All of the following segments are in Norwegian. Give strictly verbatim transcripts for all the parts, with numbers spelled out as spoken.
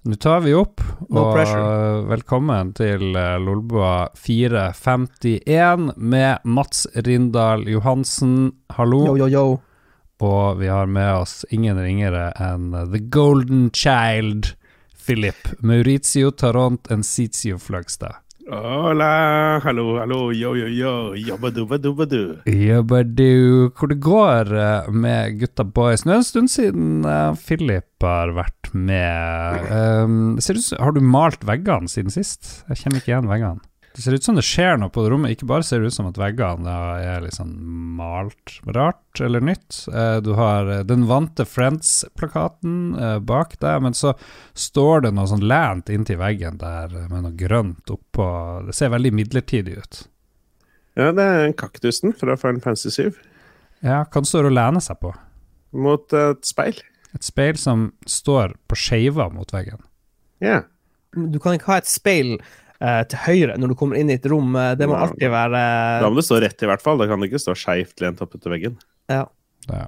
Nå tar vi opp, No og pressure. velkommen til uh, Lolbua fire femtien med Mats Rindal Johansen. Hallo. Yo, yo, yo. Og vi har med oss ingen ringere enn uh, The Golden Child, Philip Maurizio Taront Encizio Fløgstad. Hola, hallo, hallo, yo, yo, yo, jobbadubadubadu. Jobbadu, hvor det går uh, med gutta boys. Nå er det en stund siden uh, Philip har vært med. Um, ser ut, som- har du malt veggene siden sist? Jeg kjenner ikke igjen veggene. Det ser ut som det skjer noe på det rommet. Ikke bare ser det ut som at veggene da, er liksom malt rart eller nytt. Uh, du har uh, den vante Friends-plakaten uh, bak deg, men så står det noe sånn lent inntil veggen der uh, med noe grønt oppå. Det ser veldig midlertidig ut. Ja, det er en kaktusen fra Final Fantasy syv Ja, hva står det å lene seg på? mot et speil. Et speil som står på skeiva mot veggen. Ja, Du kan ikke ha et speil eh, til høyre når du kommer inn i et rom. Eh, Det må Wow. alltid være da må det stå rett i hvert fall. Da kan det ikke stå skjevt lent opp etter veggen. ja. Ja.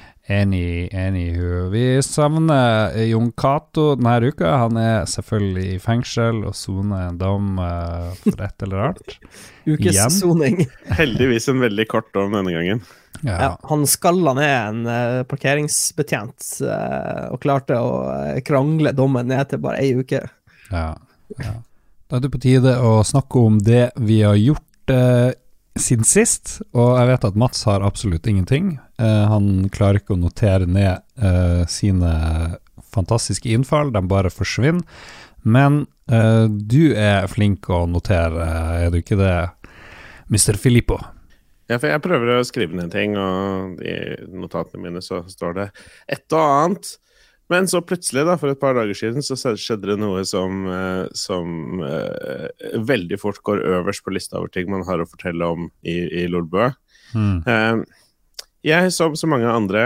Enig, enig. Vi savner Jon Cato denne uka. Han er selvfølgelig i fengsel og soner en dom uh, for et eller annet. Ukessoning. Heldigvis en veldig kort dom denne gangen. Ja, Ja, han skalla ned en eh, parkeringsbetjent eh, og klarte å eh, krangle dommen ned til bare ei uke. ja, ja. Da er det på tide å snakke om det vi har gjort uh, siden sist, og jeg vet at Mats har absolutt ingenting. Uh, han klarer ikke å notere ned uh, sine fantastiske innfall, de bare forsvinner. Men uh, du er flink å notere, er du ikke det, mister Filippo? Ja, for jeg prøver å skrive ned ting, og i notatene mine så står det et og annet. Men så plutselig, da, for et par dager siden, så skjedde det noe som, eh, som eh, veldig fort går øverst på lista over ting man har å fortelle om i, i Lolbua. Mm. Eh, jeg, som så mange andre,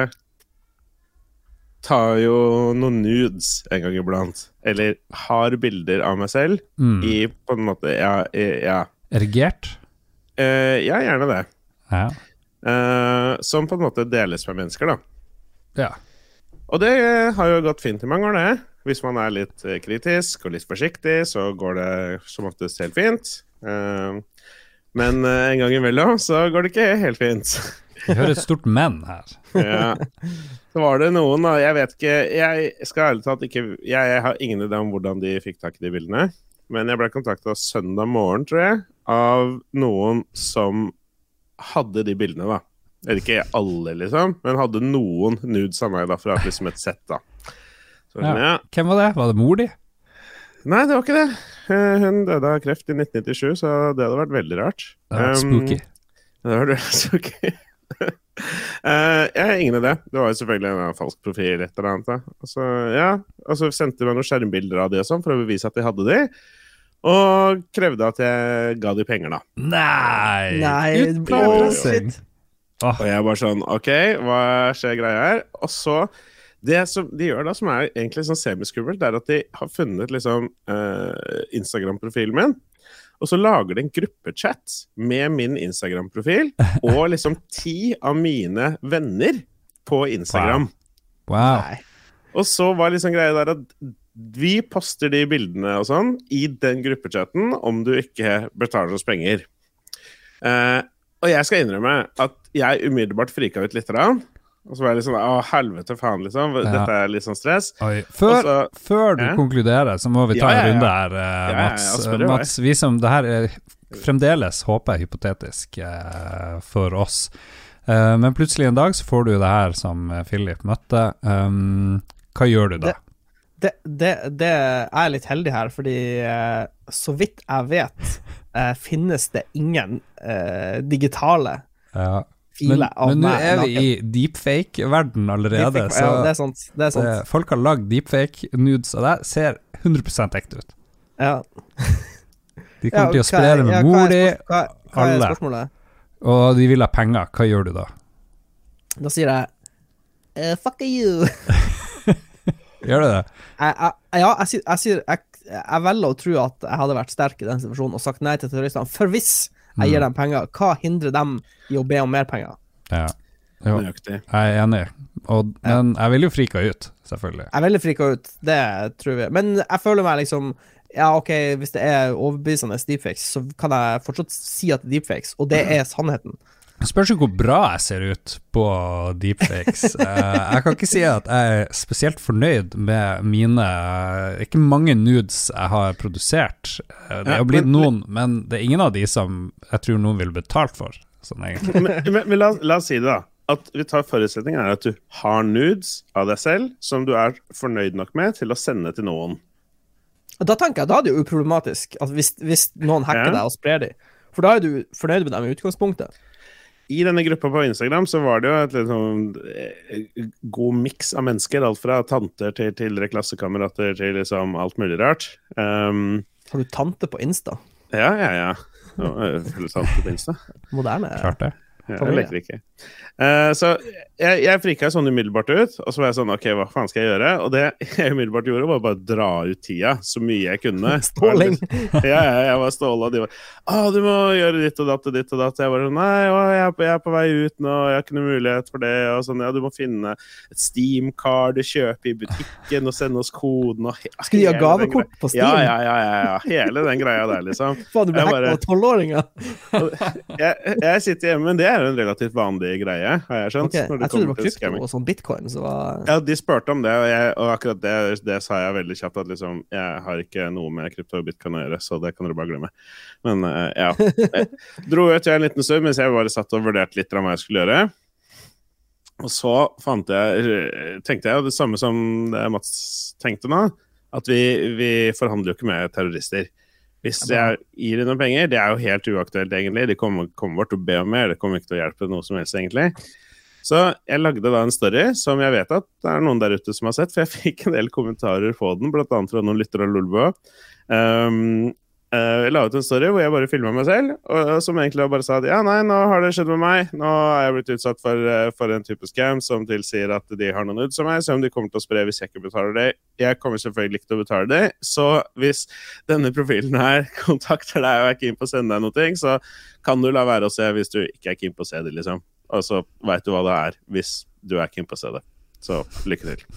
tar jo noen nudes en gang iblant. Eller har bilder av meg selv Mm. i, på en måte, ja, i, ja. Erigert? Eh, ja, gjerne det. Ja. Eh, som på en måte deles med mennesker, da. Ja. Og det har jo gått fint i mange år, det. Hvis man er litt eh, kritisk og litt forsiktig, så går det som oftest helt fint. Eh, men eh, en gang imellom så går det ikke helt fint. Vi hører et stort men her. Ja. Så var det noen, da, jeg vet ikke, jeg skal ærlig talt ikke, jeg har ingen idé om hvordan de fikk tak i de bildene, men jeg ble kontaktet søndag morgen, tror jeg, av noen som hadde de bildene, da. Eller ikke alle, liksom, men hadde noen nudes av meg da, fra liksom et sett, da. Så, Ja. ja. Hvem var det? Var det mor di? Nei, det var ikke det. Eh, Hun døde av kreft i nitten nittisju, så det hadde vært veldig rart. Det var Um, spooky. Det var det spooky. Eh, jeg har ingen idé. Det var jo selvfølgelig en falsk profil, et eller annet. Da. Og så, ja, og så sendte de noen skjermbilder av de og sånn, for å bevise at de hadde de. Og krevde at jeg ga de penger, da. Nei! Nei, Utpressing. Og jeg bare sånn, ok, hva skjer greia her? Og så, det som de gjør da, som er egentlig sånn semiskummelt, det er at de har funnet liksom eh, Instagram-profilen min, og så lager de en gruppechat med min Instagram-profil, og liksom ti av mine venner på Instagram. Wow. Nei. Og så var liksom greia der at vi poster de bildene og sånn i den gruppechatten om du ikke betaler oss penger. Eh, og jeg skal innrømme at jeg umiddelbart frika ut litt rann. Og så var jeg liksom, å helvete faen liksom, Ja. dette er litt sånn stress. Oi. Før, Og så- før du Ja. konkluderer, så må vi ta Ja, ja, en ja. runde her, eh, Ja, ja, ja, Mats. spør du meg. Mats, vi som, det her er fremdeles, håper jeg, hypotetisk eh, for oss. Eh, men plutselig en dag så får du det her som eh, Philip møtte. Um, hva gjør du da? Det, det, det er litt heldig her, fordi eh, så vidt jeg vet, eh, finnes det ingen eh, digitale Ja. filer Men, av men nå meg. er vi naken. i deepfake-verden allerede, Deepfake, så ja, det er sant. Det er sant. det, folk har lagd deepfake-nudes av deg, ser hundre prosent ekte ut. Ja. De kommer Ja, til å hva- spre det med ja, hva mor er di, spørs- Hva, hva er alle. spørsmålet? og de vil ha penger. Hva gjør du da? Da sier jeg eh, fuck you. Gjør du det? jeg, jeg, ja, jeg, sier- jeg, sier- jeg, jeg velger å tro at jeg hadde vært sterk i den situasjonen og sagt nei til terroristene. For hvis jeg gir dem penger, hva hindrer dem i å be om mer penger? Ja. Jo, Nøyaktig. jeg er enig. Og, men jeg vil jo frika ut, selvfølgelig. Jeg er veldig frika ut, det tror jeg. Men jeg føler meg liksom ja, ok, hvis det er overbevisende deepfakes, så kan jeg fortsatt si at det er deepfakes, og det er sannheten. Spørs jo hvor bra jeg ser ut på deepfakes. uh, jeg kan ikke si at jeg er spesielt fornøyd med mine ikke mange nudes jeg har produsert. Uh, det er jo blitt noen, men det er ingen av de som jeg tror noen vil betalt for. Sånn egentlig. Men, men, men la, la oss si det da. At vi tar forutsetningen er at du har nudes av deg selv som du er fornøyd nok med til å sende til noen. Da tenker jeg, da er det jo uproblematisk at hvis, hvis noen hacker Ja. deg og sprer deg. For da er du fornøyd med dem i utgangspunktet. I denne gruppa på Instagram så var det jo et litt sånn eh, god miks av mennesker, alt fra tanter til tidligere klassekamerater til liksom alt mulig rart. Um, Har du tante på Insta? ja, ja, ja. Nå er jeg føler tante på Insta. Moderne. Klart det. Ja, jeg Familie. leker ikke. Uh, så jeg, jeg frika sånn umiddelbart ut, og så var jeg sånn, ok, hva faen skal jeg gjøre? Og det jeg umiddelbart gjorde var bare dra ut tida så mye jeg kunne. Ståling. Ja, ja, jeg var stålet, og de var, ah, du må gjøre ditt og datt og ditt og datt. Jeg var sånn, nei, å, jeg, er på, jeg er på vei ut nå, jeg har ikke noe mulighet for det, og sånn, ja, du må finne et Steam-card, kjøpe i butikken og sende oss koden. Og he- Skal de ha hele den gavekort greia. på Steam? Ja, ja, ja, ja, ja, hele den greia der, liksom. Faen, du ble Jeg hacket bare- av tolvåringer. Jeg, jeg sitter hjemme, men det er jo en relativt vanlig greie, har jeg skjønt. Ok, når det jeg trodde det kommer var til krypto scamming. og sånn bitcoin, så var... Ja, de spurte om det, og, jeg, og akkurat det, det sa jeg veldig kjapt, at liksom, jeg har ikke noe med krypto og bitcoin å gjøre, så det kan dere bare glemme. Men uh, ja, jeg dro ut til en liten stund, mens jeg bare satt og vurderte litt av hva jeg skulle gjøre. Og så fant jeg, tenkte jeg jo det samme som det Mats tenkte nå, at vi, vi forhandler jo ikke med terrorister. Hvis jeg gir dem noen penger, det er jo helt uaktuelt egentlig, de kommer, kommer bare til å be om mer, det kommer ikke til å hjelpe noe som helst egentlig. Så jeg lagde da en story som jeg vet at det er noen der ute som har sett, for jeg fikk en del kommentarer på den, blant annet fra noen lyttere av Lolbua. Um, uh, jeg la ut en story hvor jeg bare filmet meg selv, og, og som egentlig bare sa at ja, nei, nå har det skjedd med meg, nå er jeg blitt utsatt for, uh, for en type scam som tilsier at de har noen nudes av meg, som de kommer til å spre hvis jeg ikke betaler det. Jeg kommer selvfølgelig ikke til å betale det, så hvis denne profilen her kontakter deg og er keen på å sende deg noe, så kan du la være å se hvis du ikke er keen på å se det, liksom. Og så vet du hva det er hvis du er keen på å se det. Så lykke til.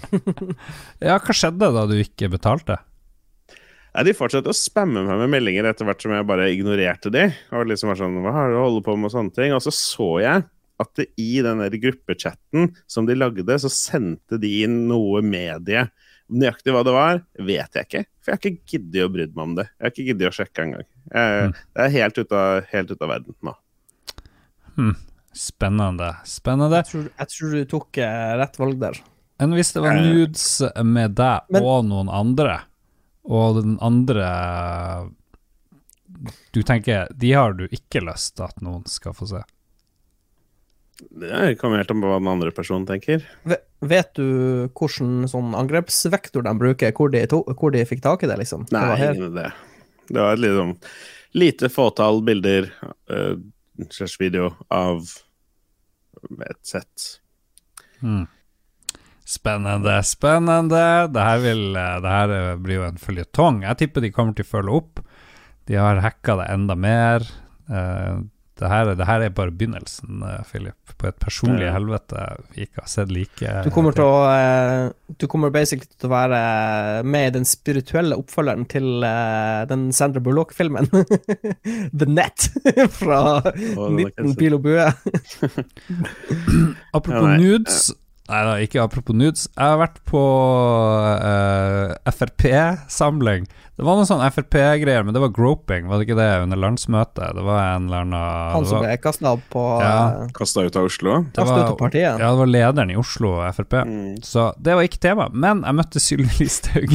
Ja, hva skjedde da du ikke betalte? Nei, de fortsatte å spamme meg med meldinger etter hvert som jeg bare ignorerte de. Og liksom var sånn, hva har du å holde på med og sånne ting? Og så så jeg at det i den der gruppechatten som de lagde, så sendte de inn noe medie. Nøyaktig hva det var, vet jeg ikke. For jeg har ikke giddet å bryde meg om det. Jeg har ikke giddet å sjekke en gang. Jeg, Mm. Det er helt ut av, helt ut av verden nå. Hmm. Spennende, spennende. Jeg tror, jeg tror du tok eh, rett valg der. Men hvis det var Eh. nudes med deg Men- og noen andre, og den andre du tenker, de har du ikke lyst til at noen skal få se? Det kommer helt an på hva den andre personen tenker. Ve- Vet du hvordan sånn angrepsvektor de bruker, hvor de, to, hvor de fikk tak i det, liksom? Nei, det var her. ingen idé. Det var et liksom, lite fåtall bilder, uh, slags video av et sett. Hmm. Spennende, spennende. Det her, vil, det her blir jo en føljetong. Jeg tipper de kommer til å følge opp. De har hacka det enda mer. Uh, det, her, det her er bare begynnelsen, uh, Philip, på et personlig Ja. helvete vi ikke har sett like. Du kommer til å eh, Du kommer basically til å være med i den spirituelle oppfølgeren til eh, den Sandra Bullock-filmen. The Net fra den er nitten ikke Pil og bue. Apropos Ja, nei. nudes. Nei da, ikke apropos nudes. Jeg har vært på uh, F R P-samling. Det var noen sånn F R P-greier, men det var groping, var det ikke det, under landsmøtet? Det var en eller annen Han det som var, ble kastet opp på Ja. eh, Kastet ut av Oslo. det kastet ut var, av partiet. ja, det var lederen i Oslo F R P. Mm. Så det var ikke tema, men jeg møtte Sylvi Listhaug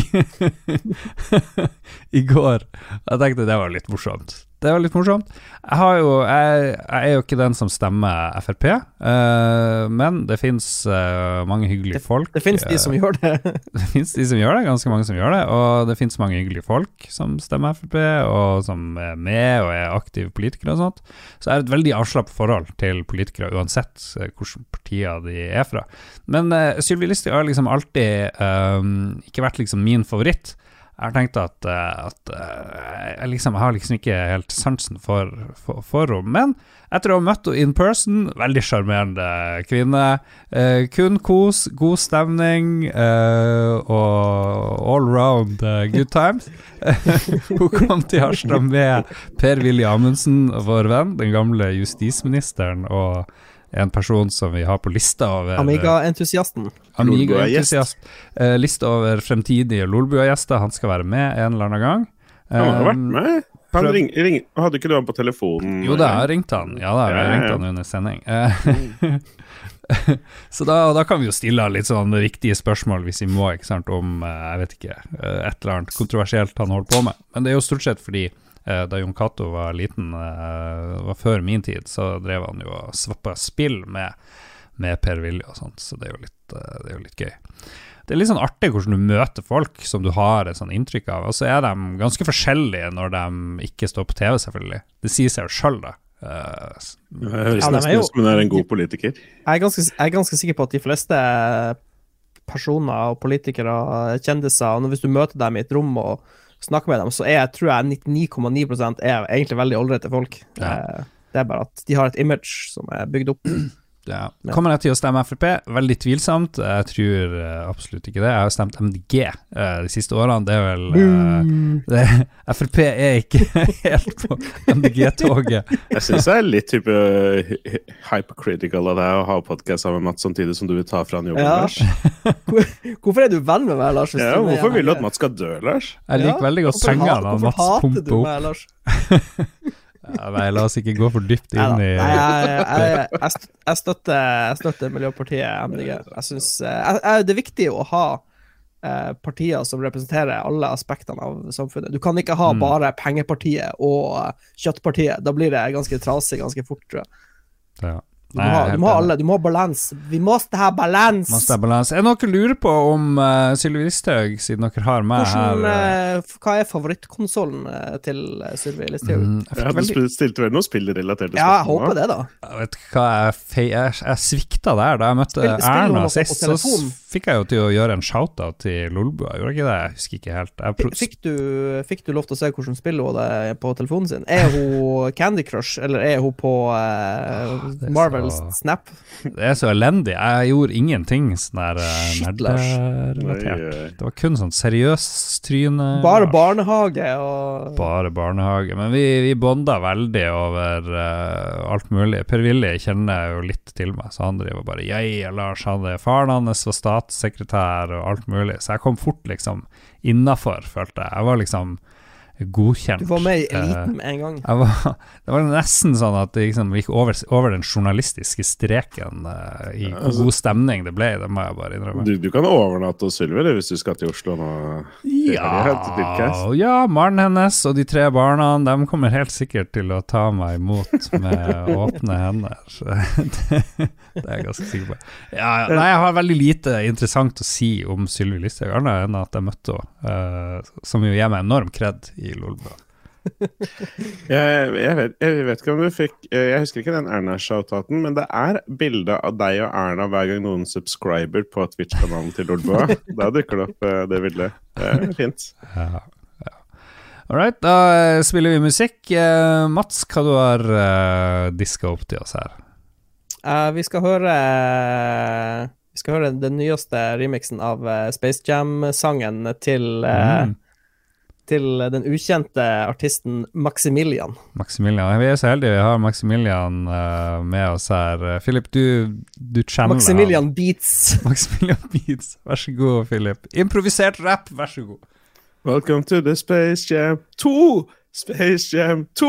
i går. Jeg tenkte det var litt morsomt. Det var litt morsomt. Jeg, har jo, jeg, jeg er jo ikke den som stemmer F R P, eh, men det finnes eh, mange hyggelige folk. Det finnes de som gjør det. Det finnes de som gjør det, ganske mange som gjør det, og det finnes mange hyggelige folk som stemmer F R P, og som er med og er aktive politikere og sånt. Så jeg har et veldig avslappet forhold til politikere, uansett eh, hvilke partier de er fra. Men uh, Sylvi Listhaug har liksom alltid um, ikke vært liksom min favoritt. Jeg har tenkt at, uh, at uh, jeg, liksom, jeg har liksom ikke helt sansen for, for, for henne, men etter å ha møtt henne in person, veldig charmerende kvinne, uh, kun kos, god stemning uh, og all round uh, good times. Hun kom til Harstad med Per-Willy Amundsen, vår venn, den gamle justisministeren, og en person som vi har på lista over Amiga-entusiasten Amiga-entusiast uh, lista over fremtidige Lolbua-gjester. Han skal være med en eller annen gang. Han har vært med. Han ring, ring, hadde ikke du han på telefonen? Jo, da har ringt han. Ja, da har jeg ringt han under sending. Så da, da kan vi jo stille litt sånn viktige spørsmål hvis vi må, ikke sant, om, jeg vet ikke, et eller annet kontroversielt han holder på med. Men det er jo stort sett fordi da Jon Cato var liten, var før min tid, så drev han jo og svappet spill med, med Per-Willy og sånt, så det er jo litt, det er jo litt gøy. Det er litt sånn artig hvordan du møter folk som du har et sånn inntrykk av, og så er de ganske forskjellige når de ikke står på T V, selvfølgelig. Det sier seg jo selv, da. Uh, det høres nesten ut som hun er en god politiker. Jeg er, ganske, jeg er ganske sikker på at de fleste personer og politikere, kjendiser, og hvis du møter dem i et rom og snakker med dem, så er, tror jeg nittini komma ni prosent er egentlig veldig ålreite folk. Ja. Det er bare at de har et image som er bygd opp. Ja. Kommer jeg til å stemme F R P? Veldig tvilsomt. Jeg tror uh, absolutt ikke det. Jeg har stemt M D G uh, de siste årene. Det er vel uh, det, F R P er ikke helt på M D G-toget. Jeg synes det er litt type hypercritical av deg å ha podcast sammen med Mats samtidig som du vil ta fra han jobben, ja. Lars. Hvorfor er du venn med meg, Lars? Ja, hvorfor vil du at Mats skal dø, Lars? Jeg liker ja. veldig godt pengene av Mats pumper opp. Hvorfor hater du meg, Lars? Ja, nei, la oss ikke gå for dypt inn i Nei, jeg, jeg, jeg, jeg, støtter, jeg støtter Miljøpartiet M D G. Jeg synes jeg, jeg, det er viktig å ha eh, partier som representerer alle aspektene av samfunnet. Du kan ikke ha mm. bare pengepartiet og kjøttpartiet. Da blir det ganske trasig ganske fort, tror jeg. Ja. Du må, ha, du må ha alle, du må ha balans. Vi måste ha balans. Måste ha balans. Er det noe lurer på om uh, Sylvi Listhaug, siden dere har meg Hvordan, her? Uh, hva er favorittkonsolen uh, til uh, Sylvi Listhaug? Mm, ja, du veldig... stilte vel noe spillrelatert spørsmål? Ja, jeg håper det da. Jeg vet hva, jeg, fe... jeg, jeg svikta der da jeg møtte Spill, Erna sist, så fikk jeg jo til å gjøre en shoutout til Lolbua. Gjorde jeg ikke det? Jeg husker ikke helt. Jeg... Fikk, du, fikk du lov til å se hvordan spiller hun det på telefonen sin? Er hun Candy Crush, eller er hun på uh, Marvel så... Snap? Det er så elendig. Jeg gjorde ingenting sånn der nerderelatert. Det var kun sånn seriøs tryne. Bare barnehage og... Bare barnehage. Men vi, vi bonda veldig over uh, alt mulig. Per-Willy kjenner jo litt til meg, så han driver bare jeg og Lars hadde faren hans var statssekretær og alt mulig. Så jeg kom fort liksom innenfor, følte jeg. Jeg var liksom godkjent. Du var med i eliten med en gang. Jeg var, det var nesten sånn at det liksom gikk over, over den journalistiske streken uh, i ja, altså, god stemning det ble, det må jeg bare innrømme. Du, du kan overnatte hos Sylvi hvis du skal til Oslo nå. Ja, ja, Maren hennes og de tre barna, de kommer helt sikkert til å ta meg imot med åpne hender. det, det er jeg ganske sikker på. Ja, nei, jeg har veldig lite interessant å si om Sylvi Listhaug, annet enn at jeg møtte henne, uh, som jo gir meg enorm kred i Lolbua. jeg, jeg, vet, jeg vet ikke om du fikk jeg husker ikke den Erna-shoutaten, men det er bilder av deg og Erna hver gang noen subscriber på Twitch-kanalen til Lolbua. Da dukker det opp det bildet. Det er fint. Ja, ja. Alright, da spiller vi musikk. uh, Mats, hva du har uh, disket opp til oss her? Uh, vi skal høre uh, Vi skal høre den nyeste remixen av uh, Space Jam-sangen til uh, mm. til den ukjente artisten Maximilian. Maximilian, vi er så heldige, vi har Maximilian uh, med oss her. Philip, du, du channeler Maximilian han. Beats. Maximilian Beats, vær så god, Philip. Improvisert rap, vær så god. Welcome to the Space Jam to Space Jam to.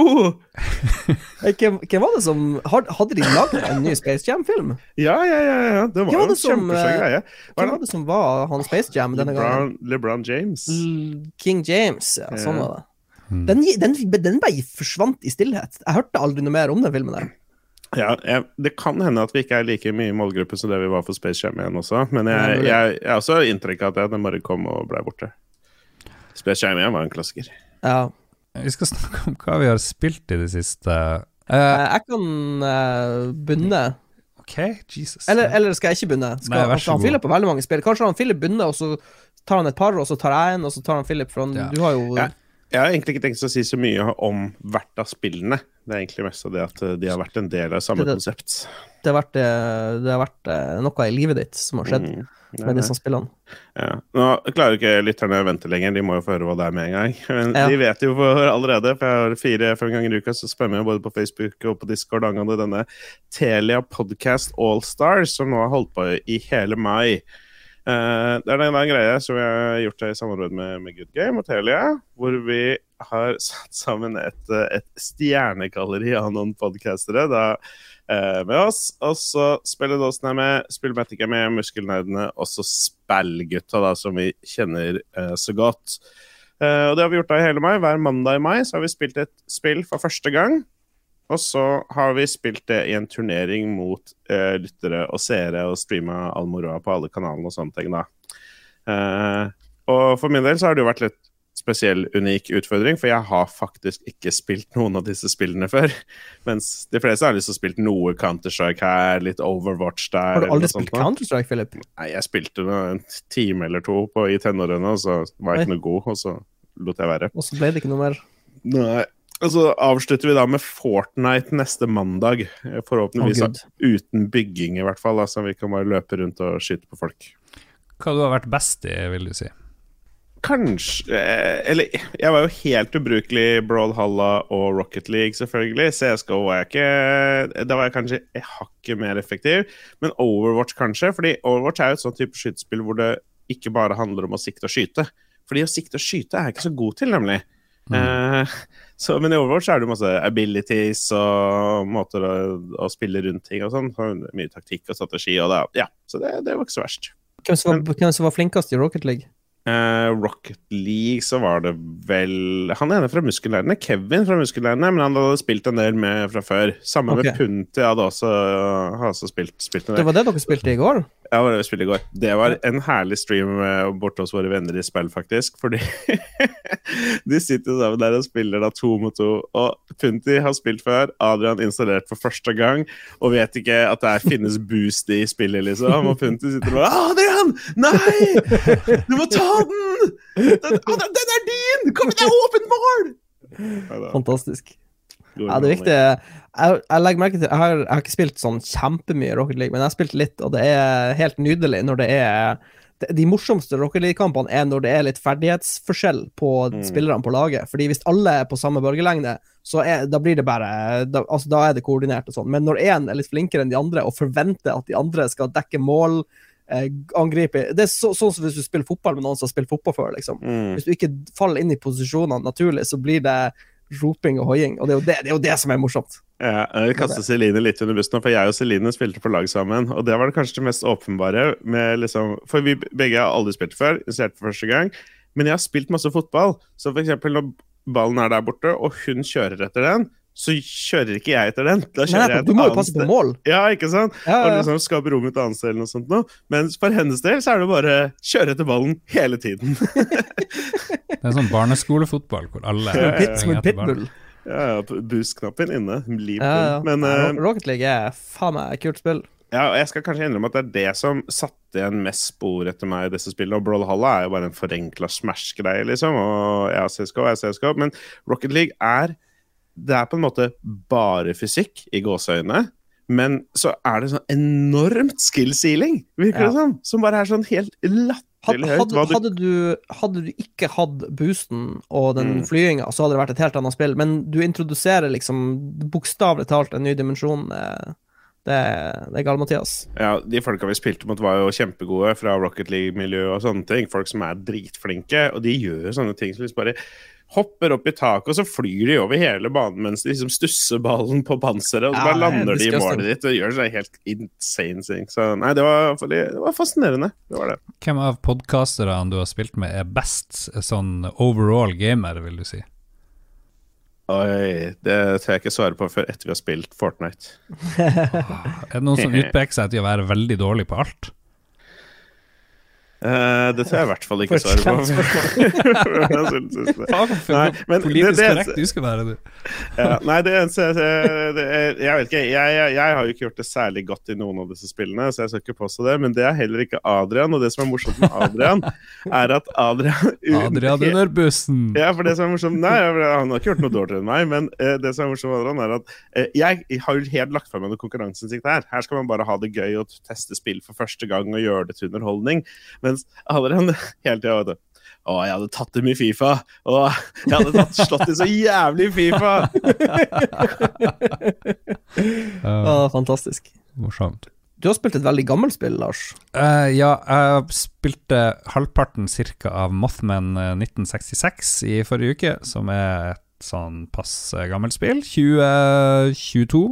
Hvem, hvem var det som hadde de laget en ny Space Jam-film? Ja, ja, ja, ja. Det var, var det en kjempesjø greie. Hvem var det som var han Space Jam denne LeBron, gangen? LeBron James. L- King James, ja, sånn var det. Den, den, den bare forsvant i stillhet. Jeg hørte aldri noe mer om den filmen der. Ja, jeg, det kan hende at vi ikke er like mye i målgruppe som det vi var for Space Jam igjen også, men jeg, jeg, jeg har også inntrykk av at den bare kom og ble borte. Space Jam igjen var en klassiker. Ja. Vi skal snakke om hva vi har spilt i det siste. Uh, jeg kan uh, begynne. Ok, Jesus. Eller, eller skal jeg ikke begynne? Skal, Nei, vær så god. Han fyller på veldig mange spill. Kanskje han fyller begynne, og så tar han et par, og så tar jeg en, og så tar han Philip, for han, Ja. du har jo... Ja. Jeg har egentlig ikke tenkt å si så mye om hvert av spillene. Det er egentlig mest av det at de har vært en del av samme det, det, konsept. Det har vært, det har vært noe i livet ditt som har skjedd mm, nei, med disse spillene. Ja. Nå klarer ikke lytterne å vente lenger, de må jo få høre hva det er med en gang. Men ja. De vet jo allerede, for jeg har fire-fem ganger i uka, så spør jeg både på Facebook og på Discord angående denne Telia Podcast All Stars, som nå har holdt på i hele mai. Uh, det er en greie som jeg har gjort det i samarbeid med, med Good Game og Telia, hvor vi har satt sammen et, et stjernegalleri av noen podcastere da, uh, med oss, og så Spilledåsen er med, Spillmatic er med, Muskelnerdene, og så Spellgutta da, som vi kjenner uh, så godt. Uh, og det har vi gjort da i hele mai. Hver mandag i mai så har vi spilt et spill for første gang. Og så har vi spilt det i en turnering mot uh, lyttere og seere og streama all moroa på alle kanalene og sånne ting da. Uh, og for min del så har det jo vært litt spesiell, unik utfordring, for jeg har faktisk ikke spilt noen av disse spillene før. Mens de fleste har liksom spilt noe Counter-Strike her, litt Overwatch der. Har du aldri spilt Counter-Strike, Philip? Nei, jeg spilte en time eller to på, i tenårene, og så var jeg ikke noe god, og så lot jeg være. Og så ble det ikke noe mer? Nei. Og så avslutter vi da med Fortnite neste mandag, forhåpentligvis oh, uten bygging i hvert fall, så vi kan bare løpe rundt og skyte på folk. Hva du har vært best i, vil du si? Kanskje, eller jeg var jo helt ubrukelig i Brawlhalla og Rocket League selvfølgelig, C S G O var jeg ikke, da var jeg kanskje et hakket mer effektiv, men Overwatch kanskje, fordi Overwatch er jo et sånt type skytespill hvor det ikke bare handler om å sikte og skyte, fordi å sikte og skyte er jeg ikke så god til nemlig. Mm. Uh, så, men i Overwatch er det masse abilities og måter å, å spille rundt ting og sånn, mye taktikk og strategi og det, ja, så det, det var ikke så verst. Hvem som var, men, hvem som var flinkast i Rocket League? Uh, Rocket League så var det vel han ene fra Muskelnerdene, Kevin fra Muskelnerdene, men han hadde spilt en del med fra før. Samme okay. med Punti hadde også, hadde også spilt, spilt en del. Det var det dere spilte i går? Ja, det var det vi spilte i går. Det var en herlig stream borte hos våre venner i spill faktisk, fordi de sitter sammen der og spiller da to mot to, og Punti har spilt før, Adrian installert for første gang, og vet ikke at det finnes boost i spillet liksom, og Punti sitter og Adrian, nei! Du må ta den! Den, den er din! Kom igjen, det er åpen mål! Fantastisk. Ja, det er viktig. Jeg, jeg legger merke til, jeg har, jeg har ikke spilt sånn kjempemye Rocket League, men jeg har spilt litt, og det er helt nydelig når det er, de, de morsomste Rocket League-kampene er når det er litt ferdighetsforskjell på mm. spillerne på laget, fordi hvis alle er på samme bølgelengde, så er, da blir det bare, da, altså da er det koordinert og sånn, men når en er litt flinkere enn de andre, og forventer at de andre skal dekke mål, Eh, angripe. Det er så, sånn som hvis du spiller fotball med noen som har spilt fotball før liksom. Mm. Hvis du ikke faller inn i posisjonene naturlig, så blir det roping og hoiing, og det er jo det, det, er jo det som er morsomt. Ja, jeg kastet Celine litt under bussen, for jeg og Celine spilte på lag sammen, og det var det kanskje det mest åpenbare med liksom, for vi begge har aldri spilt før, installert for første gang, men jeg har spilt masse fotball, så for eksempel når ballen er der borte, og hun kjører etter den, så kjører ikke jeg etter den. Da kjører Nei, jeg du må jo passe på mål. Ja, ikke sant? Ja, ja, ja. Og liksom skape rom et annet sted eller noe sånt nå. Men for hennes del så er det bare kjøre etter ballen hele tiden. Det er sånn barneskolefotball hvor alle ja, ja, ja. Pitbull. Ja, ja, boost-knappen inne. Liv ja, ja. Men, uh, Rocket League er faen meg kult spill. Ja, og jeg skal kanskje innrømme at det er det som satte igjen mest spor etter meg i disse spillene, og Brawlhalla er jo bare en forenklet smash-greie, liksom, og ja, C S G O er C S G O, men Rocket League er det er på en måte bare fysikk i gåseøyne, men så er det sånn enormt skill-ceiling, virker ja. det sånn, som bare er sånn helt latterlig høyt. Hadde, hadde, du, hadde du ikke hatt boosten og den mm. flyinga, så hadde det vært et helt annet spill, men du introduserer liksom bokstavlig talt en ny dimensjon. Det, det er Gal-Mathias. Ja, de folka vi spilte mot var jo kjempegode fra Rocket League-miljø og sånne ting, folk som er dritflinke, og de gjør sånne ting som liksom bare hopper opp i taket, og så flyr de over hele banen mens de liksom stusser ballen på panseret, og så bare ja, lander de i målet ditt og gjør sånn helt insane ting. Så nei, det var, det var fascinerende. Det var det. Hvem av podcasterne du har spilt med er best sånn overall gamer, vil du si? Oi, det tror jeg ikke svare på før etter vi har spilt Fortnite. Er det noen som utpeker seg til å være veldig dårlig på alt? Uh, det tror jeg i hvert fall ikke svarer på. Faen, for politisk korrekt du skal være, du. Ja, nei, det eneste det er, jeg vet ikke, jeg, jeg, jeg har jo ikke gjort det særlig godt i noen av disse spillene, så jeg skal ikke påstå det, men det er heller ikke Adrian, og det som er morsomt med Adrian, er at Adrian... Adrian under bussen! Ja, for det som er morsomt, nei, han har ikke gjort noe dårligere enn meg, men uh, det som er morsomt med Adrian er at uh, jeg har jo helt lagt fra meg noe konkurranseinnsikt her. Her skal man bare ha det gøy og teste spill for første gang og gjøre det til underholdning, mens Adrian hele tiden, vet du. Å, jeg hadde tatt dem i FIFA. Å, jeg hadde tatt, slått dem så jævlig i FIFA. uh, fantastisk. Morsomt. Du har spilt et veldig gammelt spill, Lars. Uh, ja, jeg spilte halvparten cirka av Mothman nitten sekstiseks i forrige uke, som er et sånn pass gammelt spill. tjue tjueto.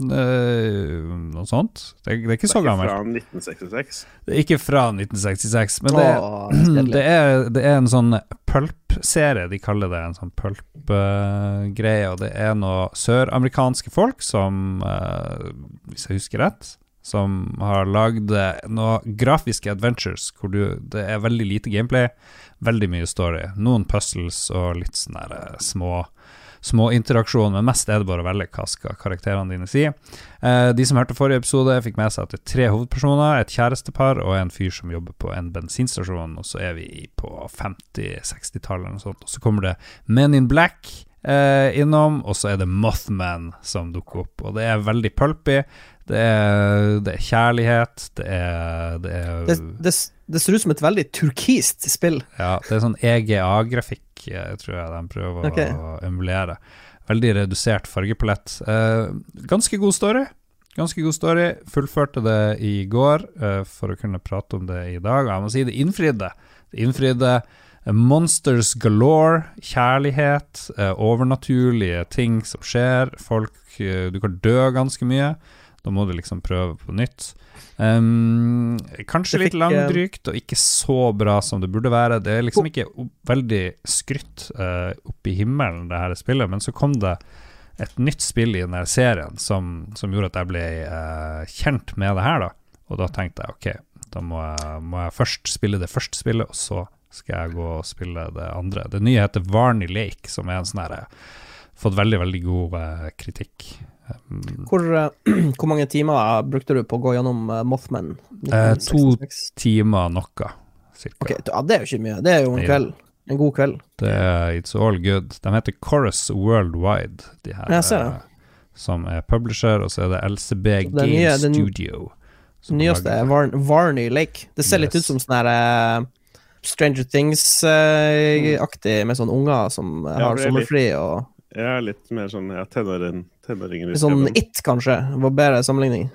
Uh, noe sånt. Det, det er ikke så gammelt. Det er ikke fra nitten sekstiseks. Det er ikke fra nitten sekstiseks, men det, oh, det, er, det er en sånn pulp-serie, de kaller det en sånn pulp-greie, uh, og det er noen søramerikanske folk som, uh, hvis jeg husker rett, som har lagd noen grafiske adventures, hvor du, det er veldig lite gameplay, veldig mye story, noen puzzles og litt sånne der, små små interaksjoner, men mest er det bare å velge hva skal karakterene dine si. Eh, de som hørte forrige episode fikk med seg at det er tre hovedpersoner, et kjærestepar og en fyr som jobber på en bensinstasjon, og så er vi på femti-seksti-tallet eller noe sånt, og så kommer det Men in Black eh, innom, og så er det Mothman som dukker opp, og det er veldig pulpy, det er, det er kjærlighet, det er... Det, er det, det, det ser ut som et veldig turkist spill. Ja, det er sånn E G A-grafikk, tror jeg de prøver okay. å emulere. Veldig redusert fargepalett. Eh, ganske god story. Ganske god story. Fullførte det i går eh, for å kunne prate om det i dag. Jeg må si det innfridde. Det innfridde monsters galore, kjærlighet, eh, overnaturlige ting som skjer. Folk, eh, du kan dø ganske mye. Da må du liksom prøve på nytt. Um, kanskje litt langdrygt og ikke så bra som det burde være. Det er liksom ikke veldig skrytt uh, opp i himmelen det her spillet, men så kom det et nytt spill i denne serien som, som gjorde at jeg ble uh, kjent med det her da. Og da tenkte jeg, ok, da må jeg, må jeg først spille det første spillet, og så skal jeg gå og spille det andre. Det nye heter Varney Lake, som er en sånn her, fått veldig, veldig god uh, kritikk. Hvor, uh, hvor mange timer brukte du på å gå gjennom uh, Mothman? Eh, to timer noe, cirka. Ok, ja, det er jo ikke mye. Det er jo en kveld. En god kveld. Det er It's All Good. De heter Chorus Worldwide, de her, jeg ser det. Uh, som er publisher, og så er det L C B Game nye, den, Studio. Den nyeste er Var Varney Lake. Det ser yes. litt ut som sånn her uh, Stranger Things-aktig, uh, med sånne unger som uh, ja, har sommerfri og... Ja, litt mer sånn, ja, tenåringen, tenåringen. Sånn It, kanskje, var bedre sammenligning.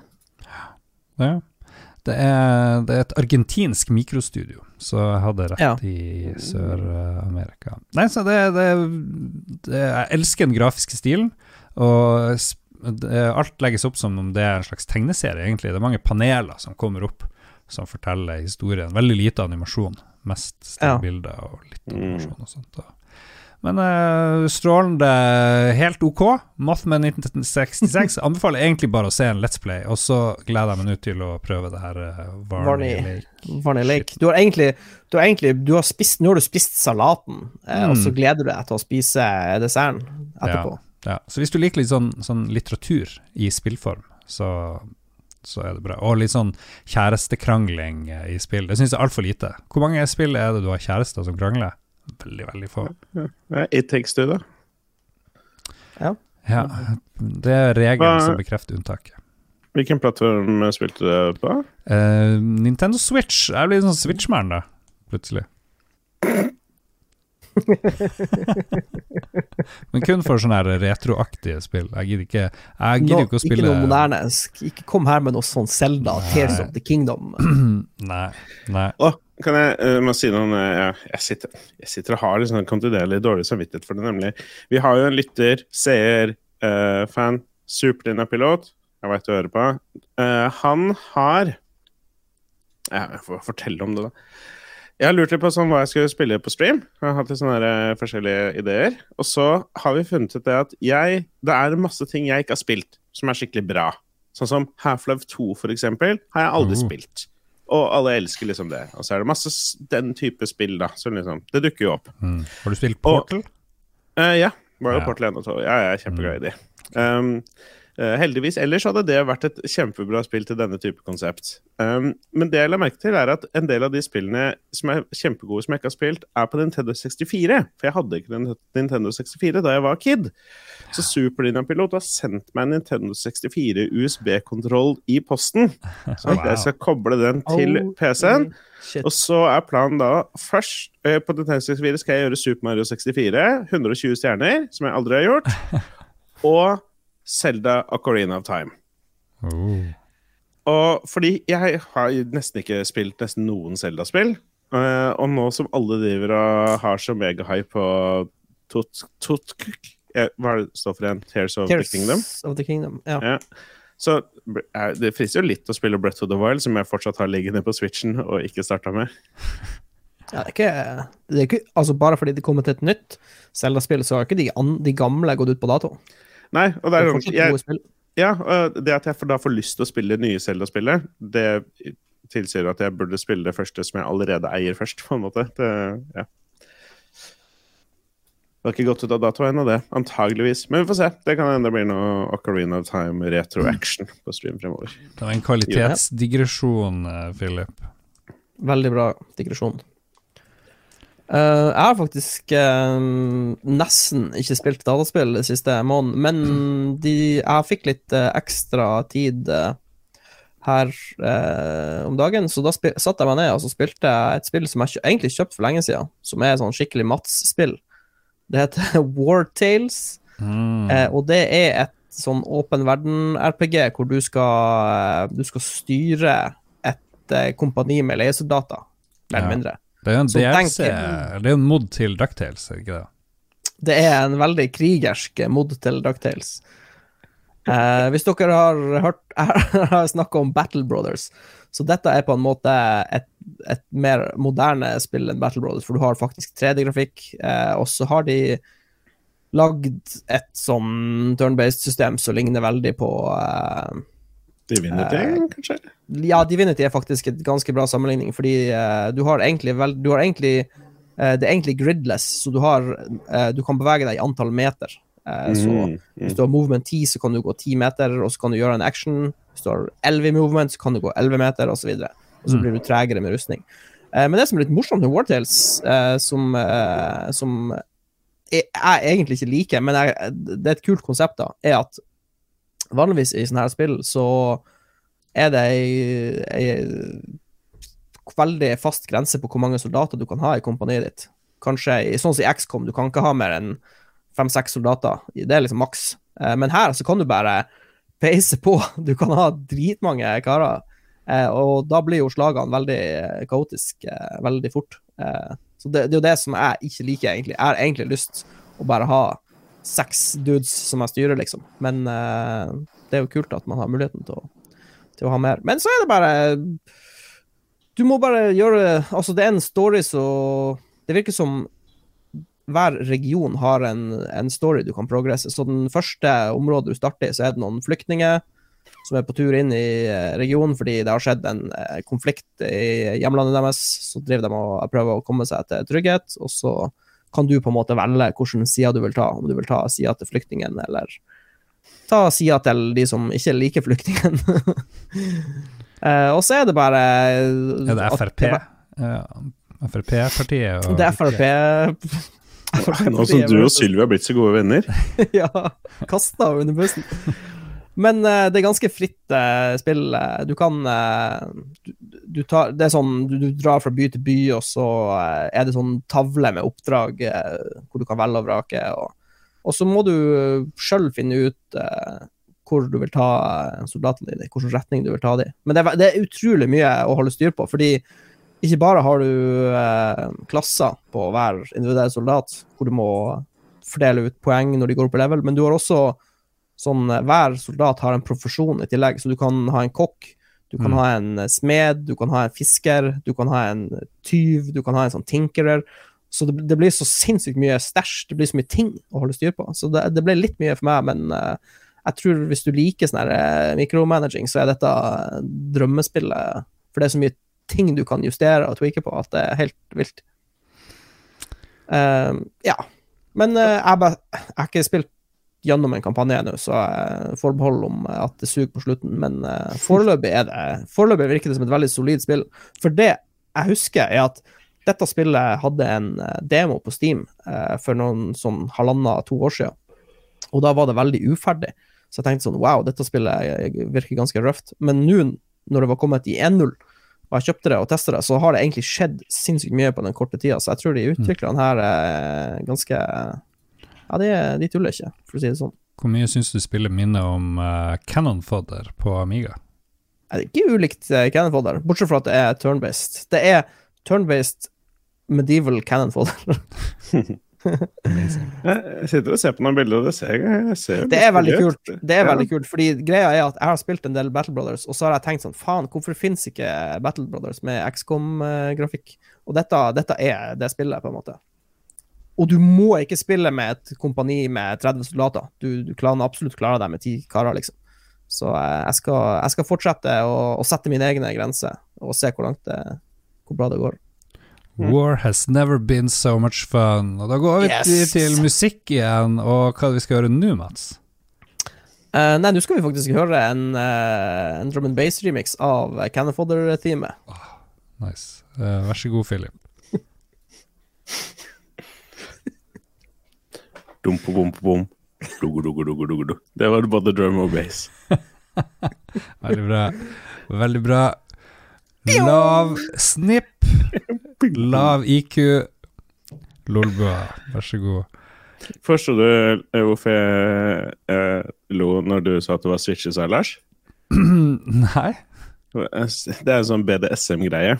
Ja, det er, det er et argentinsk mikrostudio, så jeg hadde rett ja. I Sør-Amerika. Nei, så det, det, det jeg elsker den grafiske stilen, og det, alt legges opp som om det er en slags tegneserie, egentlig. Det er mange paneler som kommer opp, som forteller historien. Veldig lite animasjon, mest stillbilder og litt animasjon og sånt da. Men uh, strålende, helt ok. Mothman nitten sekstiseks anbefaler egentlig bare å se en Let's Play, og så gleder jeg meg nå til å prøve det her uh, Varney Lake. Varney Lake. Du har egentlig, du har egentlig du har spist, nå har du spist salaten, eh, mm. og så gleder du deg til å spise desserten etterpå. Ja, ja. Så hvis du liker litt sånn, sånn litteratur i spillform, så, så er det bra. Og litt sånn kjærestekrangling i spill. Det synes jeg er alt for lite. Hvor mange spill er det du har kjærester som krangler? Veldig, veldig få. Ja, It Takes Two, da. Ja. Ja, det er regelen som bekrefter unntaket. Hvilken plattform spilte du på? Uh, Nintendo Switch. Jeg blir sånn Switchman da, plutselig. Men kun for sånne her retroaktige spill. Jeg gidder ikke, jeg gidder ikke å spille... Ikke noe moderne. Ikke kom her med noe sånn Zelda, Tears of the Kingdom. Nei, nei. Åh, kan jeg uh, må si noen uh, jeg, sitter, jeg sitter og har litt sånn kontinuerlig dårlig samvittighet for det, nemlig. Vi har jo en lytter, seer, uh, fan, superdinna pilot, jeg vet du hører på. Uh, han har jeg får fortelle om det da. Jeg har lurt litt på sånn, hva jeg skulle spille på stream. Jeg har hatt litt sånne her, forskjellige ideer. Og så har vi funnet ut det at jeg, det er masse ting jeg ikke har spilt som er skikkelig bra. Sånn som Half-Life to for eksempel, har jeg aldri mm. spilt. og alle elsker liksom det. Og så er det masse s- den type spill, da. Så liksom, det dukker jo opp. Mm. Har du spilt Portal? Og, eh, ja, var jo Ja. Portal en og to. Ja, jeg er kjempeglad i de. Um, eh, heldigvis, ellers hadde det vært et kjempebra spill til denne type konsept. Um, men det jeg la merke til, er at en del av de spillene som er kjempegode som jeg ikke har spilt, er på Nintendo sekstifire. For jeg hadde ikke en Nintendo sekstifire da jeg var kid. Så Super Nintendo-pilot har sendt meg en Nintendo sekstifire U S B-kontroll i posten. Så Wow. jeg skal koble den til Oh, P C-en. Shit. Og så er planen da først eh, på Nintendo sekstifire skal jeg gjøre Super Mario sekstifire, hundre og tjue stjerner, som jeg aldri har gjort, og Zelda Ocarina of Time. Oh. Og fordi jeg har jo nesten ikke spilt nesten noen Zelda-spill, eh, og nå som alle driver og har så mega-hype på Tot... Tot eh, hva er det står for igjen? Tears of Tears the Kingdom? of the Kingdom, ja. Ja. Så eh, det frister jo litt å spille Breath of the Wild, som jeg fortsatt har liggende på Switchen og ikke startet med. Ja, det er ikke, det er ikke altså bare fordi det kommer til et nytt Zelda-spill, så har ikke de, an, de gamle gått ut på dato. Nei, og det Det er er sånn fortsatt jeg, gode spill. Ja, og det at jeg får- da får lyst til å spille nye Zelda-spillet, det tilsier at jeg burde spille det første som jeg allerede eier først, på en måte. Det, ja. Det har ikke gått ut av dato ennå, det. Antageligvis. Men vi får se. Det kan hende det blir noe Ocarina of Time retro-action på stream fremover. Det var en kvalitetsdigresjon, eh, Philip. Veldig bra digresjon. Eh, jeg har faktisk eh, nesten ikke spilt dataspill det siste måneden, men de, jeg fikk litt eh, ekstra tid eh, her eh, om dagen, så da spil, satt jeg meg ned og så spilte jeg et spill som jeg kjø- egentlig kjøpte for lenge siden, som er sånn skikkelig Mats-spill. Det heter War Tales, Mm. eh, og det er et sånn åpen verden-R P G hvor du skal, du skal styre et eh, kompani med leiesoldater, mer eller Ja. mindre. Det er jo en Så D L C, tenk- det er jo en mod til DuckTales, er det ikke det? Det er en veldig krigersk mod til DuckTales. Eh, hvis dere har hørt Jeg har snakket om Battle Brothers, så dette er på en måte et, et mer moderne spill enn Battle Brothers, for du har faktisk tre D-grafikk, eh, og så har de lagd et sånn turn-based system som ligner veldig på eh, Divinity, Eh, kanskje? Ja, Divinity er faktisk et ganske bra sammenligning, fordi eh, du har egentlig vel, du har egentlig eh, det er egentlig gridless, så du har eh, du kan bevege deg i antall meter. Eh, Så Mm, hvis mm. du har movement ti, så kan du gå ti meter, og så kan du gjøre en action. Hvis du har elleve i movement, så kan du gå elleve meter, og så videre. Og så Mm. blir du tregere med rustning. Eh, Men det som er litt morsomt med War Tales, eh, som, eh, som jeg, jeg egentlig ikke liker, men jeg, det er et kult konsept, da, er at vanligvis i sånne her spill så er det ei, ei veldig fast grense på hvor mange soldater du kan ha i kompaniet ditt. Kanskje, i- sånn som i X COM, du kan ikke ha mer enn fem-seks soldater. Det er liksom maks. Eh, Men her så kan du bare peise på. Du kan ha dritmange karer. Eh, Og da blir jo slagene veldig eh, kaotisk eh, veldig fort. Eh, Så det, det er jo det som jeg ikke liker, egentlig. Jeg har egentlig lyst å bare ha seks dudes som jeg styrer, liksom. Men eh, det er jo kult at man har muligheten til å, til å ha mer. Men så er det bare Du må bare gjøre Altså, det er en story, så det virker som hver region har en, en story du kan progresse. Så den første området du starter i, så er det noen flyktninger som er på tur inn i eh, regionen fordi det har skjedd en eh, konflikt i hjemlandet deres. Så driver de og prøver å komme seg til trygghet, og så kan du på en måte velge hvilken side du vil ta. Om du vil ta sida til flyktningen, eller ta sida til de som ikke liker flyktningen. eh, og så er det bare Er det F R P? Ja, F R P-partiet? og- Det er F R P. Nå som du og Sylvia har blitt så gode venner. Ja, kasta under bussen. Men eh, det er ganske fritt eh, spill. eh, Du kan eh, du, du tar, Det er sånn du, du drar fra by til by, og så eh, er det sånn tavle med oppdrag eh, hvor du kan velge og vrake. Og, og så må du sjøl finne ut eh, hvor du vil ta eh, soldatene dine, hvilken retning du vil ta dem. Men det er, det er utrolig mye å holde styr på, fordi ikke bare har du eh, klasser på hver individuell soldat, hvor du må fordele ut poeng når de går opp i level, men du har også sånn, hver soldat har en profesjon i tillegg, så du kan ha en kokk, du kan Mm. ha en smed, du kan ha en fisker, du kan ha en tyv, du kan ha en sånn tinkerer, så det, det blir så sinnssykt mye stæsj, det blir så mye ting å holde styr på, så det, det ble litt mye for meg, men eh, jeg tror hvis du liker sånn her eh, micromanaging, så er dette drømmespillet, for det er så mye ting du kan justere og tweake på, at det er helt vilt. Uh, ja. Men uh, jeg, bare, jeg har ikke spilt gjennom en kampanje ennå, så jeg forbehold om at det suger på slutten, men uh, foreløpig er det foreløpig virker det som et veldig solid spill. For det jeg husker er at dette spillet hadde en demo på Steam uh, for noen sånn halvannet, to år siden, og da var det veldig uferdig. Så jeg tenkte sånn, wow, dette spillet virker ganske røft. Men nå, når det var kommet i en null, og jeg kjøpte det og testet det, så har det egentlig skjedd sinnssykt mye på den korte tida, så jeg tror de utviklerne her er ganske... Ja, de, de tuller ikke, for å si det sånn. Hvor mye synes du spillet minner om uh, Cannon Fodder på Amiga? Det er ikke ulikt uh, Cannon Fodder, bortsett fra at det er turn-based. Det er turn-based medieval Cannon Fodder. Jeg sitter og ser på noen bilder, og det ser jeg. Ser det er veldig kult, det er ja. veldig kult, fordi greia er at jeg har spilt en del Battle Brothers, og så har jeg tenkt sånn, faen, hvorfor finnes ikke Battle Brothers med X COM-grafikk? Og dette, dette er det spillet, på en måte. Og du må ikke spille med et kompani med tretti soldater. Du, du klarer absolutt klare deg med ti karer, liksom. Så eh, jeg, skal, jeg skal fortsette å, å sette mine egne grenser og se hvor langt det, hvor bra det går. War has never been so much fun. Og da går vi yes. til, til musikk igjen, og hva vi skal gjøre nå, Mats? Uh, nei, nå skal vi faktisk høre en, uh, en drum and bass remix av Cannon Fodder-teamet. Oh, nice. Uh, vær så god, Philip. Dumpo, bom, bom. Dogo, dogo, dogo, dogo. Det var både drum og bass. Veldig bra. Veldig bra. Lav snipp. Lav I Q. Lolbua. Vær så god. Forstod du hvorfor jeg eh, lo når du sa at det var switches her, Lars? Nei. Det er en sånn B D S M-greie.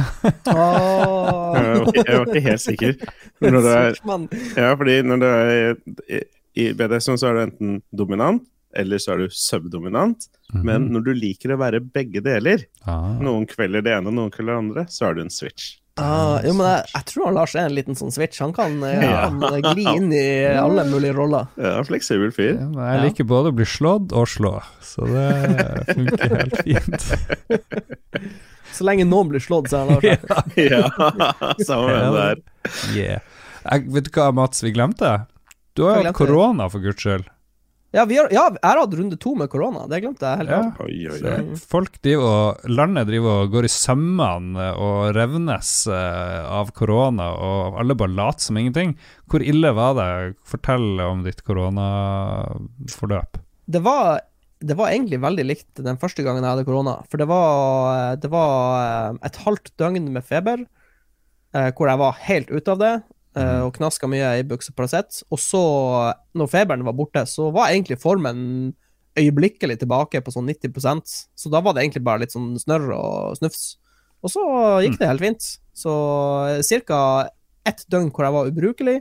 Oh. jeg, var, jeg var ikke helt sikker. Når det er, ja, fordi når det er i B D S M så er du enten dominant, eller så er du subdominant. Mm-hmm. Men når du liker å være begge deler, ah. noen kvelder det ene og noen kvelder det andre, så er du en switch. Ah, jo, men jeg, jeg tror han Lars er en liten sånn switch. Han kan, ja. han gli inn i alle mulige roller. Ja, fleksibel fyr. Ja, men jeg liker både å bli slått og slå, så det funker helt fint. Så lenge noen blir slått, så er han Lars. Ja, samme med det der. Yeah. Jeg, vet du hva, Mats, vi glemte? Du har jo hatt korona, for Guds skyld. Ja, vi har, ja, jeg har hatt runde to med korona. Det glemte jeg helt. Ja. Oi, oi, oi. Folk driver og, landet driver og går i sømmene og revnes uh, av korona, og alle bare later som ingenting. Hvor ille var det? Fortell om ditt koronaforløp. Det var, det var egentlig veldig likt den første gangen jeg hadde korona. For det var, det var et halvt døgn med feber, uh, hvor jeg var helt ute av det. Uh, og knaska mye i Ibux og Paracet. Og så, når feberen var borte, så var egentlig formen øyeblikkelig tilbake på sånn nitti prosent. Så da var det egentlig bare litt sånn snørr og snufs. Og så gikk det helt fint. Så cirka ett døgn hvor jeg var ubrukelig,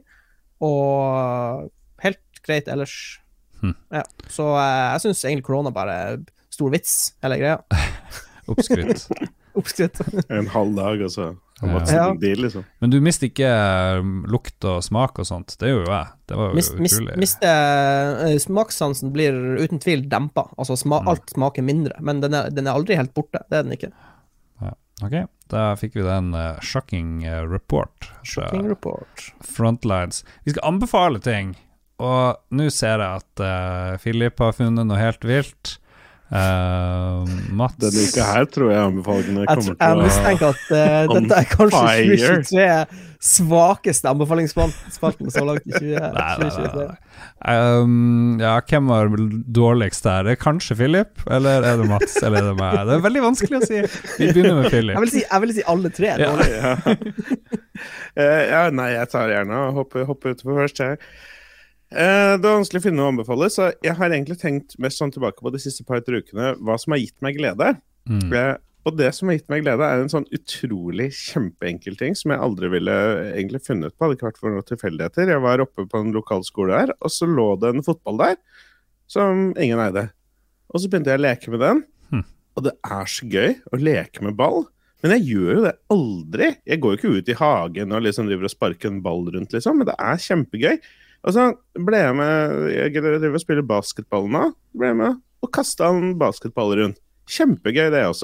og helt greit ellers. Mm. Ja. Så uh, jeg synes egentlig korona bare er stor vits, hele greia. Oppskrytt. Oppskrytt. En halv dag, altså. Ja. Deal, liksom. Men du mistet ikke lukt og smak og sånt. Det gjorde jo jeg. Det var jo Mist, utrolig. Mist, uh, smakssansen blir uten tvil dempa. Altså sma, mm. alt smaker mindre. Men den er, den er aldri helt borte. Det er den ikke. Ja. Ok, da fikk vi den uh, shocking uh, report. Shocking report. Frontlines. Vi skal anbefale ting. Og nå ser jeg at uh, Philip har funnet noe helt vilt. Uh, Mats Denne uka her tror jeg anbefalingene kommer til å Jeg mistenker at uh, dette er kanskje tjue tjuetre svakeste anbefalingsspalten så langt i tjue tjuetre. Um, ja, hvem var dårligst der? Er det kanskje Philip, eller er det Mats, eller er det meg? Det er veldig vanskelig å si. Vi begynner med Philip. Jeg vil si, jeg vil si alle tre er dårlige. Ja. uh, ja, nei, jeg tar gjerne og hopper, hopper ut på først her. Uh, det er vanskelig å finne noe å anbefale, så jeg har egentlig tenkt mest sånn tilbake på de siste par ukene hva som har gitt meg glede. Mm. Uh, og det som har gitt meg glede er en sånn utrolig kjempeenkel ting som jeg aldri ville egentlig funnet på, hadde ikke vært for noen tilfeldigheter. Jeg var oppe på en lokal skole der, og så lå det en fotball der som ingen eide. Og så begynte jeg å leke med den, mm. og det er så gøy å leke med ball. Men jeg gjør jo det aldri. Jeg går jo ikke ut i hagen og liksom driver og sparker en ball rundt, liksom, men det er kjempegøy. Og så ble jeg med, jeg driver og spiller basketball nå, ble jeg med og kastet en basketball rundt. Kjempegøy det også.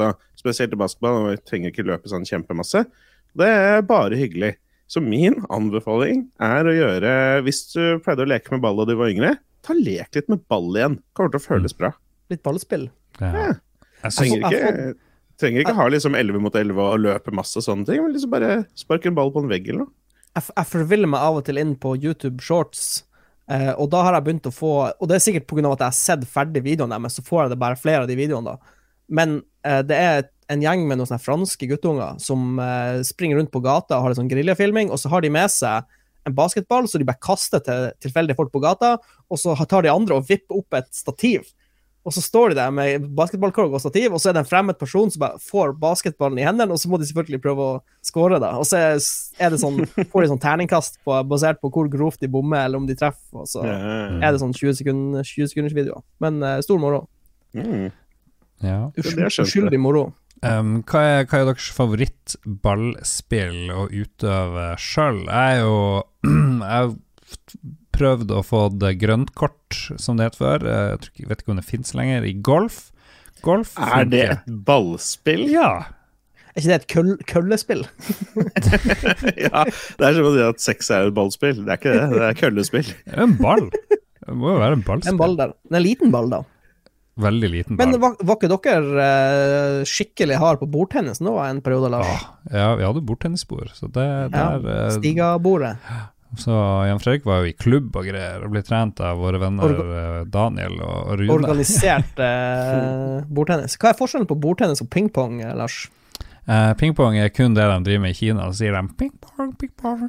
spesielt i basketball, og jeg trenger ikke løpe sånn kjempemasse. Det er bare hyggelig. Så min anbefaling er å gjøre, hvis du pleide å leke med ball da du var yngre, ta lek litt med ball igjen. Kommer til å føles bra. Litt ballspill. Ja. Ja. Jeg trenger ikke, trenger ikke ha liksom elleve mot elleve og løpe masse sånne ting, men liksom bare sparke en ball på en vegg eller noe. Jeg, jeg forviller meg av og til inn på YouTube Shorts, eh, og da har jeg begynt å få, og det er sikkert på grunn av at jeg har sett ferdig videoene, men så får jeg det bare flere av de videoene da. Men eh, det er en gjeng med noen sånne franske guttunger som eh, springer rundt på gata og har en sånn grillefilming, og så har de med seg en basketball, så de bare kaster til tilfeldige folk på gata, og så tar de andre og vipper opp et stativ. Og så står de der med basketballkorg og stativ, og så er det en fremmed person som bare får basketballen i hendene, og så må de selvfølgelig prøve å score da. Og så er det sånn, får de sånn terningkast på, basert på hvor grovt de bommer, eller om de treffer, og så er det sånn tjue sekunder, tjue sekunders videoer. Men uh, stor moro. Mm. Ja. Uskyld, uskyldig moro. Um, hva, er, hva er deres favorittballspill å utøve selv? Jeg er jo jeg har prøvd å få det grønt kort, som det heter før. Jeg, tror, jeg vet ikke om det finnes lenger. I golf. golf er det et ballspill? Ja. Er ikke det et køll, køllespill? Ja, det er som å si at sex er et ballspill. Det er ikke det, det er køllespill. Det er en ball. Det må jo være en ballspill. En ball der. En liten ball da. Veldig liten ball. Men var, var ikke dere uh, skikkelig hard på bordtennis nå en periode, Lars? Ja, vi hadde bordtennisbord, så det der... Ja, stigabordet. Så Jan Fredrik var jo i klubb og greier, og ble trent av våre venner Orga Daniel og Rune. Organisert uh, bordtennis. Hva er forskjellen på bordtennis og pingpong, Lars? Uh, pingpong er kun det de driver med i Kina, og så sier de pingpong, pingpong.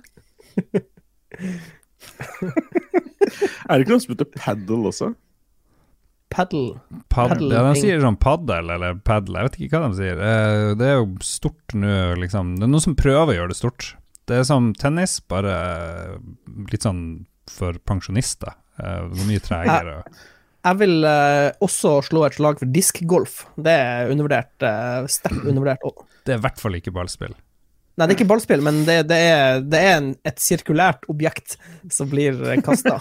Er det ikke noe som heter paddle også? Paddle. Paddle. Ja, de sier sånn paddle eller paddle, jeg vet ikke hva de sier. Uh, det er jo stort nå, liksom. Det er noen som prøver å gjøre det stort. Det er som tennis, bare litt sånn for pensjonister. Uh, mye tregere. Jeg, jeg vil uh, også slå et slag for diskgolf. Det er undervurdert, uh, sterkt undervurdert også. Det er i hvert fall ikke ballspill. Nei, det er ikke ballspill, men det, det er, det er en, et sirkulært objekt som blir kastet.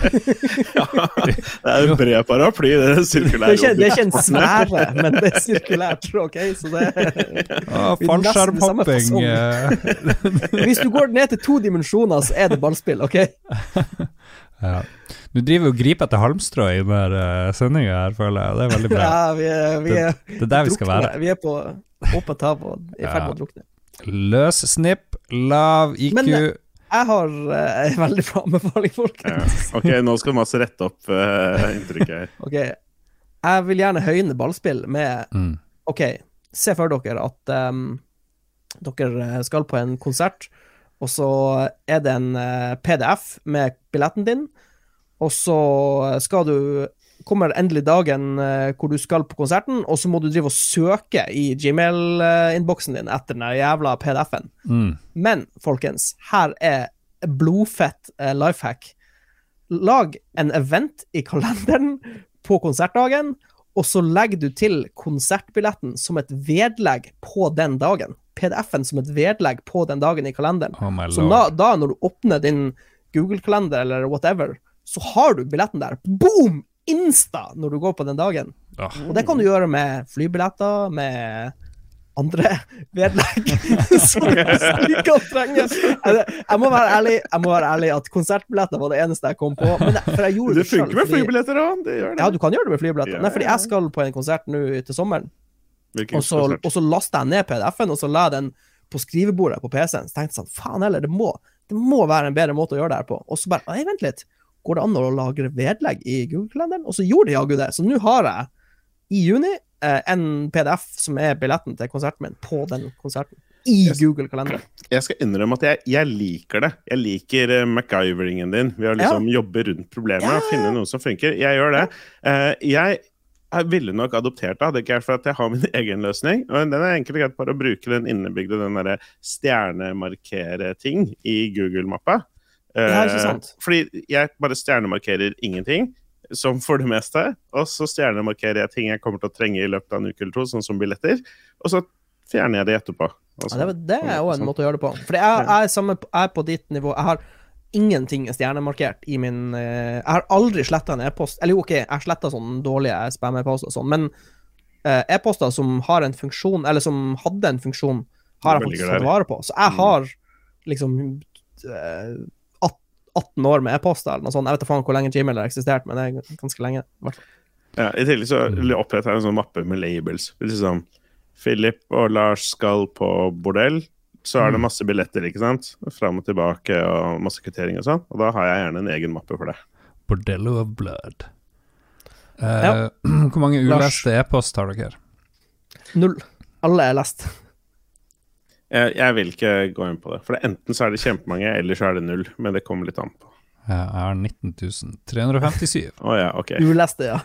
Ja, det er en bred paraply, det er en sirkulær objekt. Det er ikke en sfære, men det er sirkulært, ok? Så det er ah, fallskjermhopping. Hvis du går ned til to dimensjoner, så er det ballspill, ok? Ja. Du driver og griper etter halmstrå i denne uh, sendingen her, føler jeg. Det er veldig bra. Ja, vi er, vi er, det, det er der vi skal være. Vi er på åpent hav og i ferd med å drukne. Løs snipp, lav I Q. Men jeg har uh, en veldig bra anbefaling, folkens. Ja. Ok, nå skal Masse rette opp uh, inntrykket her. Ok, jeg vil gjerne høyne ballspill med mm. Ok, se for dere at um, dere skal på en konsert, og så er det en uh, P D F med billetten din, og så skal du kommer endelig dagen uh, hvor du skal på konserten, og så må du drive og søke i Gmail-innboksen din etter den jævla P D F-en. Mm. Men, folkens, her er blodfett uh, lifehack. Lag en event i kalenderen på konsertdagen, og så legger du til konsertbilletten som et vedlegg på den dagen. P D F-en som et vedlegg på den dagen i kalenderen. Oh så da, da, når du åpner din Google-kalender eller whatever, så har du billetten der. Boom! Insta når du går på den dagen. Oh. Og det kan du gjøre med flybilletter, med andre vedlegg som du kan trenge. Jeg må være ærlig, jeg må være ærlig at konsertbilletter var det eneste jeg kom på. Men jeg, for jeg gjorde det det selv, funker med fordi, flybilletter også, det gjør det. Ja, du kan gjøre det med flybilletter. Ja. Nei, fordi jeg skal på en konsert nå til sommeren. Og så, og så lastet jeg ned P D F-en, og så la jeg den på skrivebordet på P C-en. Så tenkte jeg sånn, faen heller, det må, det må være en bedre måte å gjøre det her på. Og så bare, nei, vent litt. Går det an å lagre vedlegg i Google-kalenderen? Og så gjorde jeg det. Så nå har jeg i juni eh, en P D F som er billetten til konserten min på den konserten. I Google-kalenderen. Jeg skal innrømme at jeg, jeg liker det. Jeg liker uh, MacGyveringen din. Vi har liksom ja. jobbe rundt problemet ja. og finne noe som funker. Jeg gjør det. Uh, jeg jeg ville nok adoptert det, det er ikke for at jeg har min egen løsning, og den er egentlig greit bare å bruke den innebygde, den der stjernemarkere-ting i Google-mappa. Ja, ikke sant. Uh, fordi jeg bare stjernemarkerer ingenting, som for det meste, og så stjernemarkerer jeg ting jeg kommer til å trenge i løpet av en uke eller to, sånn som billetter, og så fjerner jeg det etterpå. Ja, det, det er jo en måte å gjøre det på. For jeg, jeg, er samme, jeg er på ditt nivå, jeg har ingenting er stjernemarkert i min uh, jeg har aldri slettet en e-post, eller jo ok, jeg har slettet sånne dårlige spam-e-post og sånn, men eh, e-poster som har en funksjon, eller som hadde en funksjon, har jeg faktisk tatt vare på. Så jeg har liksom eh, atten år med e-poster eller noe sånt. Jeg vet ikke faen hvor lenge Gmail har eksistert, men det er ganske lenge. Ja, i tillegg så oppretter jeg en sånn mappe med labels. Liksom, Philip og Lars skal på bordell, så er det masse billetter, ikke sant? Frem og tilbake og masse kvittering og sånn. Og da har jeg gjerne en egen mappe for det. Bordello of Blood. Uh, ja. Hvor mange uleste e-post har dere? Null. Alle er lest. Jeg, jeg vil ikke gå inn på det. For enten så er det kjempemange, eller så er det null. Men det kommer litt an på. Ja, jeg har nitten tusen tre hundre femtisju. Å oh, ja, ok. Uleste, ja.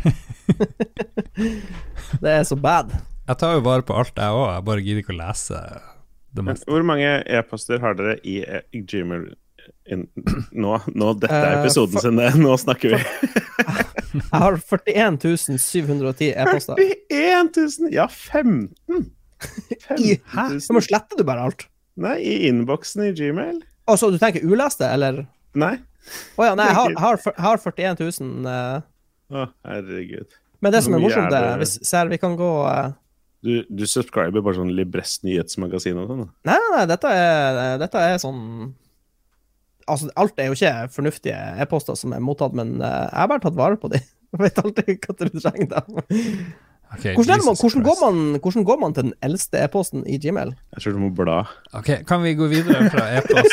Det er så bad. Jeg tar jo bare på alt jeg også. Jeg bare gidder ikke å lese det meste. Hvor mange e-poster har dere i, i Gmail? In, nå, nå, dette er episoden uh, for, sin, det. Nå snakker vi. Jeg har førtien tusen syv hundre og ti e-poster. førtien tusen? Ja, femten. I, hæ? Så må slette du bare alt? Nei, i innboksen i Gmail. Å, så du tenker uleste, eller? Nei. Å ja, nei, jeg har, har, har førtien tusen. Uh... Å, herregud. Men det som er morsomt, det, hvis ser, vi kan gå... Uh... Du, du subscriber bare sånn Librest nyhetsmagasin og sånn? Nei, nei, nei, dette er, dette er sånn... Altså, alt er jo ikke fornuftige e-poster som er mottatt, men uh, jeg har bare tatt vare på dem. Jeg vet alltid hva du trenger da. Okay, hvordan, man, hvordan, går man, hvordan går man til den eldste e-posten i Gmail? Jeg tror du må bla. Ok, kan vi gå videre fra e-post?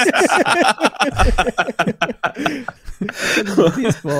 Pris på...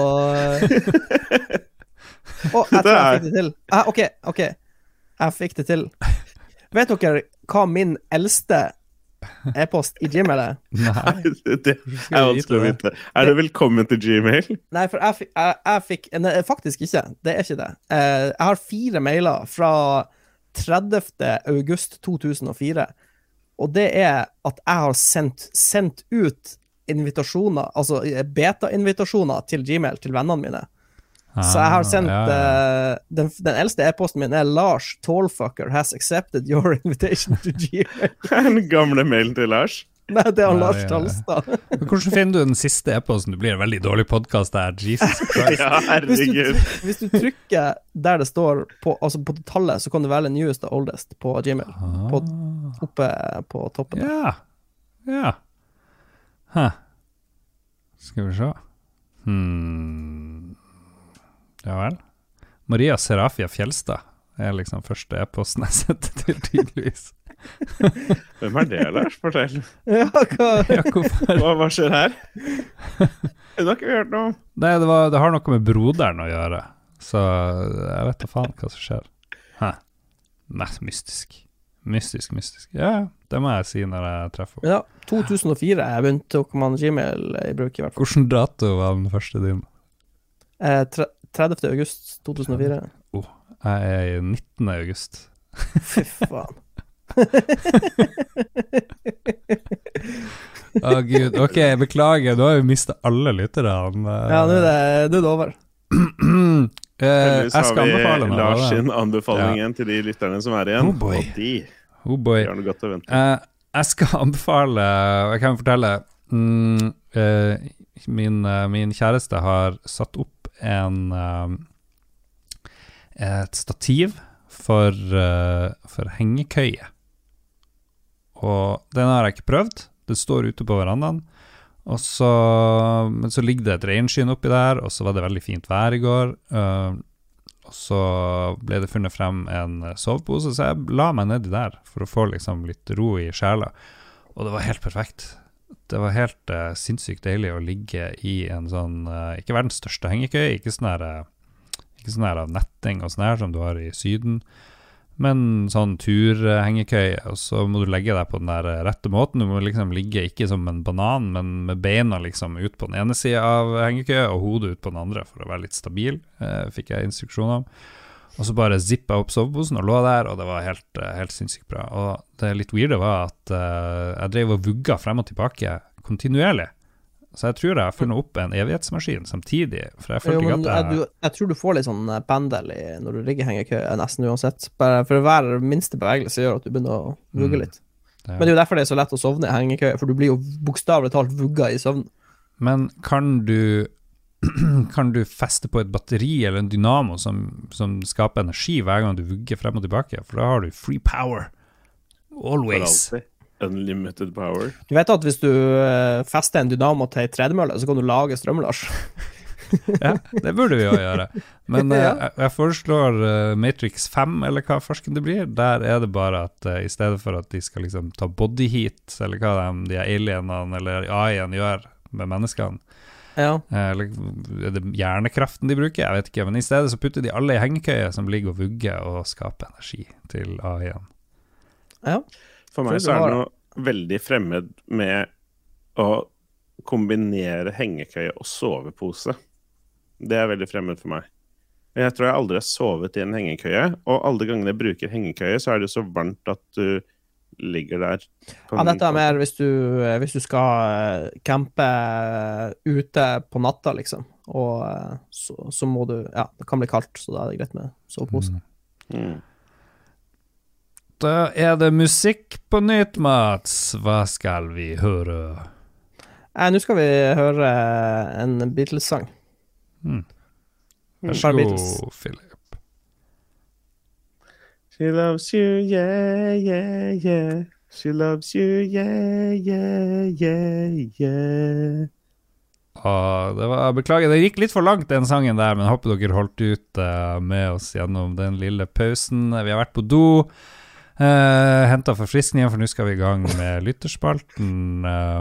Å, jeg tror jeg fikk det til. Ah, ok, ok. Jeg fikk det til. Vet dere hva min eldste e-post i Gmail er? Nei, det er vanskelig å vite. Er det velkommen til Gmail? Nei, for jeg, fikk, jeg, jeg fikk nei, faktisk ikke, det er ikke det. Jeg har fire mailer fra tredivte august to tusen og fire, og det er at jeg har sendt, sendt ut invitasjoner, altså beta-invitasjoner til Gmail til vennene mine. Ah, så jeg har sendt ja, ja. Uh, den, den eldste e-posten min er Lars Tallfucker has accepted your invitation to Gmail. Den gamle mailen til Lars? Nei, det er han ja, Lars ja. Talstad. Hvordan finner du den siste e-posten? Det blir en veldig dårlig podcast der, Jesus Christ. Ja, herregud. Hvis du, hvis du trykker der det står på, altså på det tallet, så kan du velge newest og oldest på Gmail. Ah. På, oppe på toppen. Ja, ja. Huh. Skal vi se. Hmm... Ja vel. Maria Serafia Fjelstad er liksom første e-posten jeg setter til, tydeligvis. Hvem er det, Lars? Fortell. Ja, hva? Ja, hva, hva skjer her? Det har ikke hørt noe om. Nei, det, var, det har noe med broderen å gjøre. Så jeg vet da faen hva som skjer. Hæ? Mest mystisk. Mystisk, mystisk. Ja, det må jeg si når jeg treffer henne. Ja, to tusen og fire jeg begynte å komme Gmail i bruk i hvert fall. Hvordan dato var den første din? Eh, tre tredivte august to tusen og fire. Oh, jeg er i nittende august. Fy faen. Å oh, Gud, ok, beklager, nå har vi mistet alle lytterne. Ja, nå er det, nå er det over. eh, jeg skal anbefale noe. Lars sin anbefalingen ja. Til de lytterne som er igjen. Oh boy. Og de oh boy. gjør noe godt å vente. Eh, jeg skal anbefale, jeg kan fortelle, mm, eh, min, min kjæreste har satt opp en uh, et stativ for, uh, for hengekøye, og den har jeg ikke prøvd. Det står ute på verandaen, og så, men så ligger det et regnskyen oppi der, og så var det veldig fint vær i går, uh, og så ble det funnet frem en sovepose, så jeg la meg nedi der for å få liksom litt ro i sjela, og det var helt perfekt. Det var helt uh, sinnssykt deilig å ligge i en sånn, uh, ikke verdens største hengekøy, ikke sånn her, uh, ikke sånn her av netting og sånn her som du har i Syden, men sånn turhengekøy, og så må du legge deg på den der rette måten. Du må liksom ligge ikke som en banan, men med beina liksom ut på den ene siden av hengekøy, og hodet ut på den andre, for å være litt stabil, uh, fikk jeg instruksjon om. Og så bare zippet jeg opp soveposen og lå der, og det var helt, helt sinnssykt bra. Og det litt weirde var at uh, jeg drev og vugga frem og tilbake kontinuerlig. Så jeg tror jeg har funnet opp en evighetsmaskin samtidig, for jeg følte jo, ikke at jeg... jeg... Jeg tror du får litt sånn pendel i, når du ligger hengekøy, nesten uansett. Bare for hver minste bevegelse gjør at du begynner å vugge litt. Mm, det Men det er jo derfor det er så lett å sovne i hengekøy, for du blir jo bokstavelig talt vugga i søvn. Men kan du kan du feste på et batteri eller en dynamo som, som skaper energi hver gang du vugger frem og tilbake, for da har du free power. Always. Unlimited power. Du vet at hvis du uh, fester en dynamo til en tredemølle, så kan du lage strøm, Lars. Ja, det burde vi jo gjøre. Men uh, Ja. jeg, jeg foreslår uh, Matrix fem, eller hva farsken det blir. Der er det bare at uh, i stedet for at de skal liksom ta body heat, eller hva de, de alienene eller A I-en gjør med menneskene, Ja. uh, eller er det hjernekraften de bruker? Jeg vet ikke, men i stedet så putter de alle i hengekøye som ligger og vugger og skaper energi til A I-en. Ja. For meg Tror så du er har det noe veldig fremmed med å kombinere hengekøye og sovepose. Det er veldig fremmed for meg. Jeg tror jeg aldri har sovet i en hengekøye, og alle gangene jeg bruker hengekøye, så er det så varmt at du ligger der. På Ja, den- dette er mer hvis du, hvis du skal eh, campe eh, ute på natta, liksom. Og eh, så, så må du Ja, det kan bli kaldt, så da er det greit med sovepose. Mm. Da er det musikk på nytt, Mats. Hva skal vi høre? Eh, Nå skal vi høre en Beatles-sang. Hmm. Vær Fra så Beatles. god, Philip. She loves you, yeah, yeah, yeah. She loves you, yeah, yeah, yeah, yeah. Ah, det var, beklager, det gikk litt for langt den sangen der, men jeg håper dere holdt ut eh, med oss gjennom den lille pausen. Vi har vært på do, uh, hentet forfriskningen, for nå skal vi i gang med lytterspalten.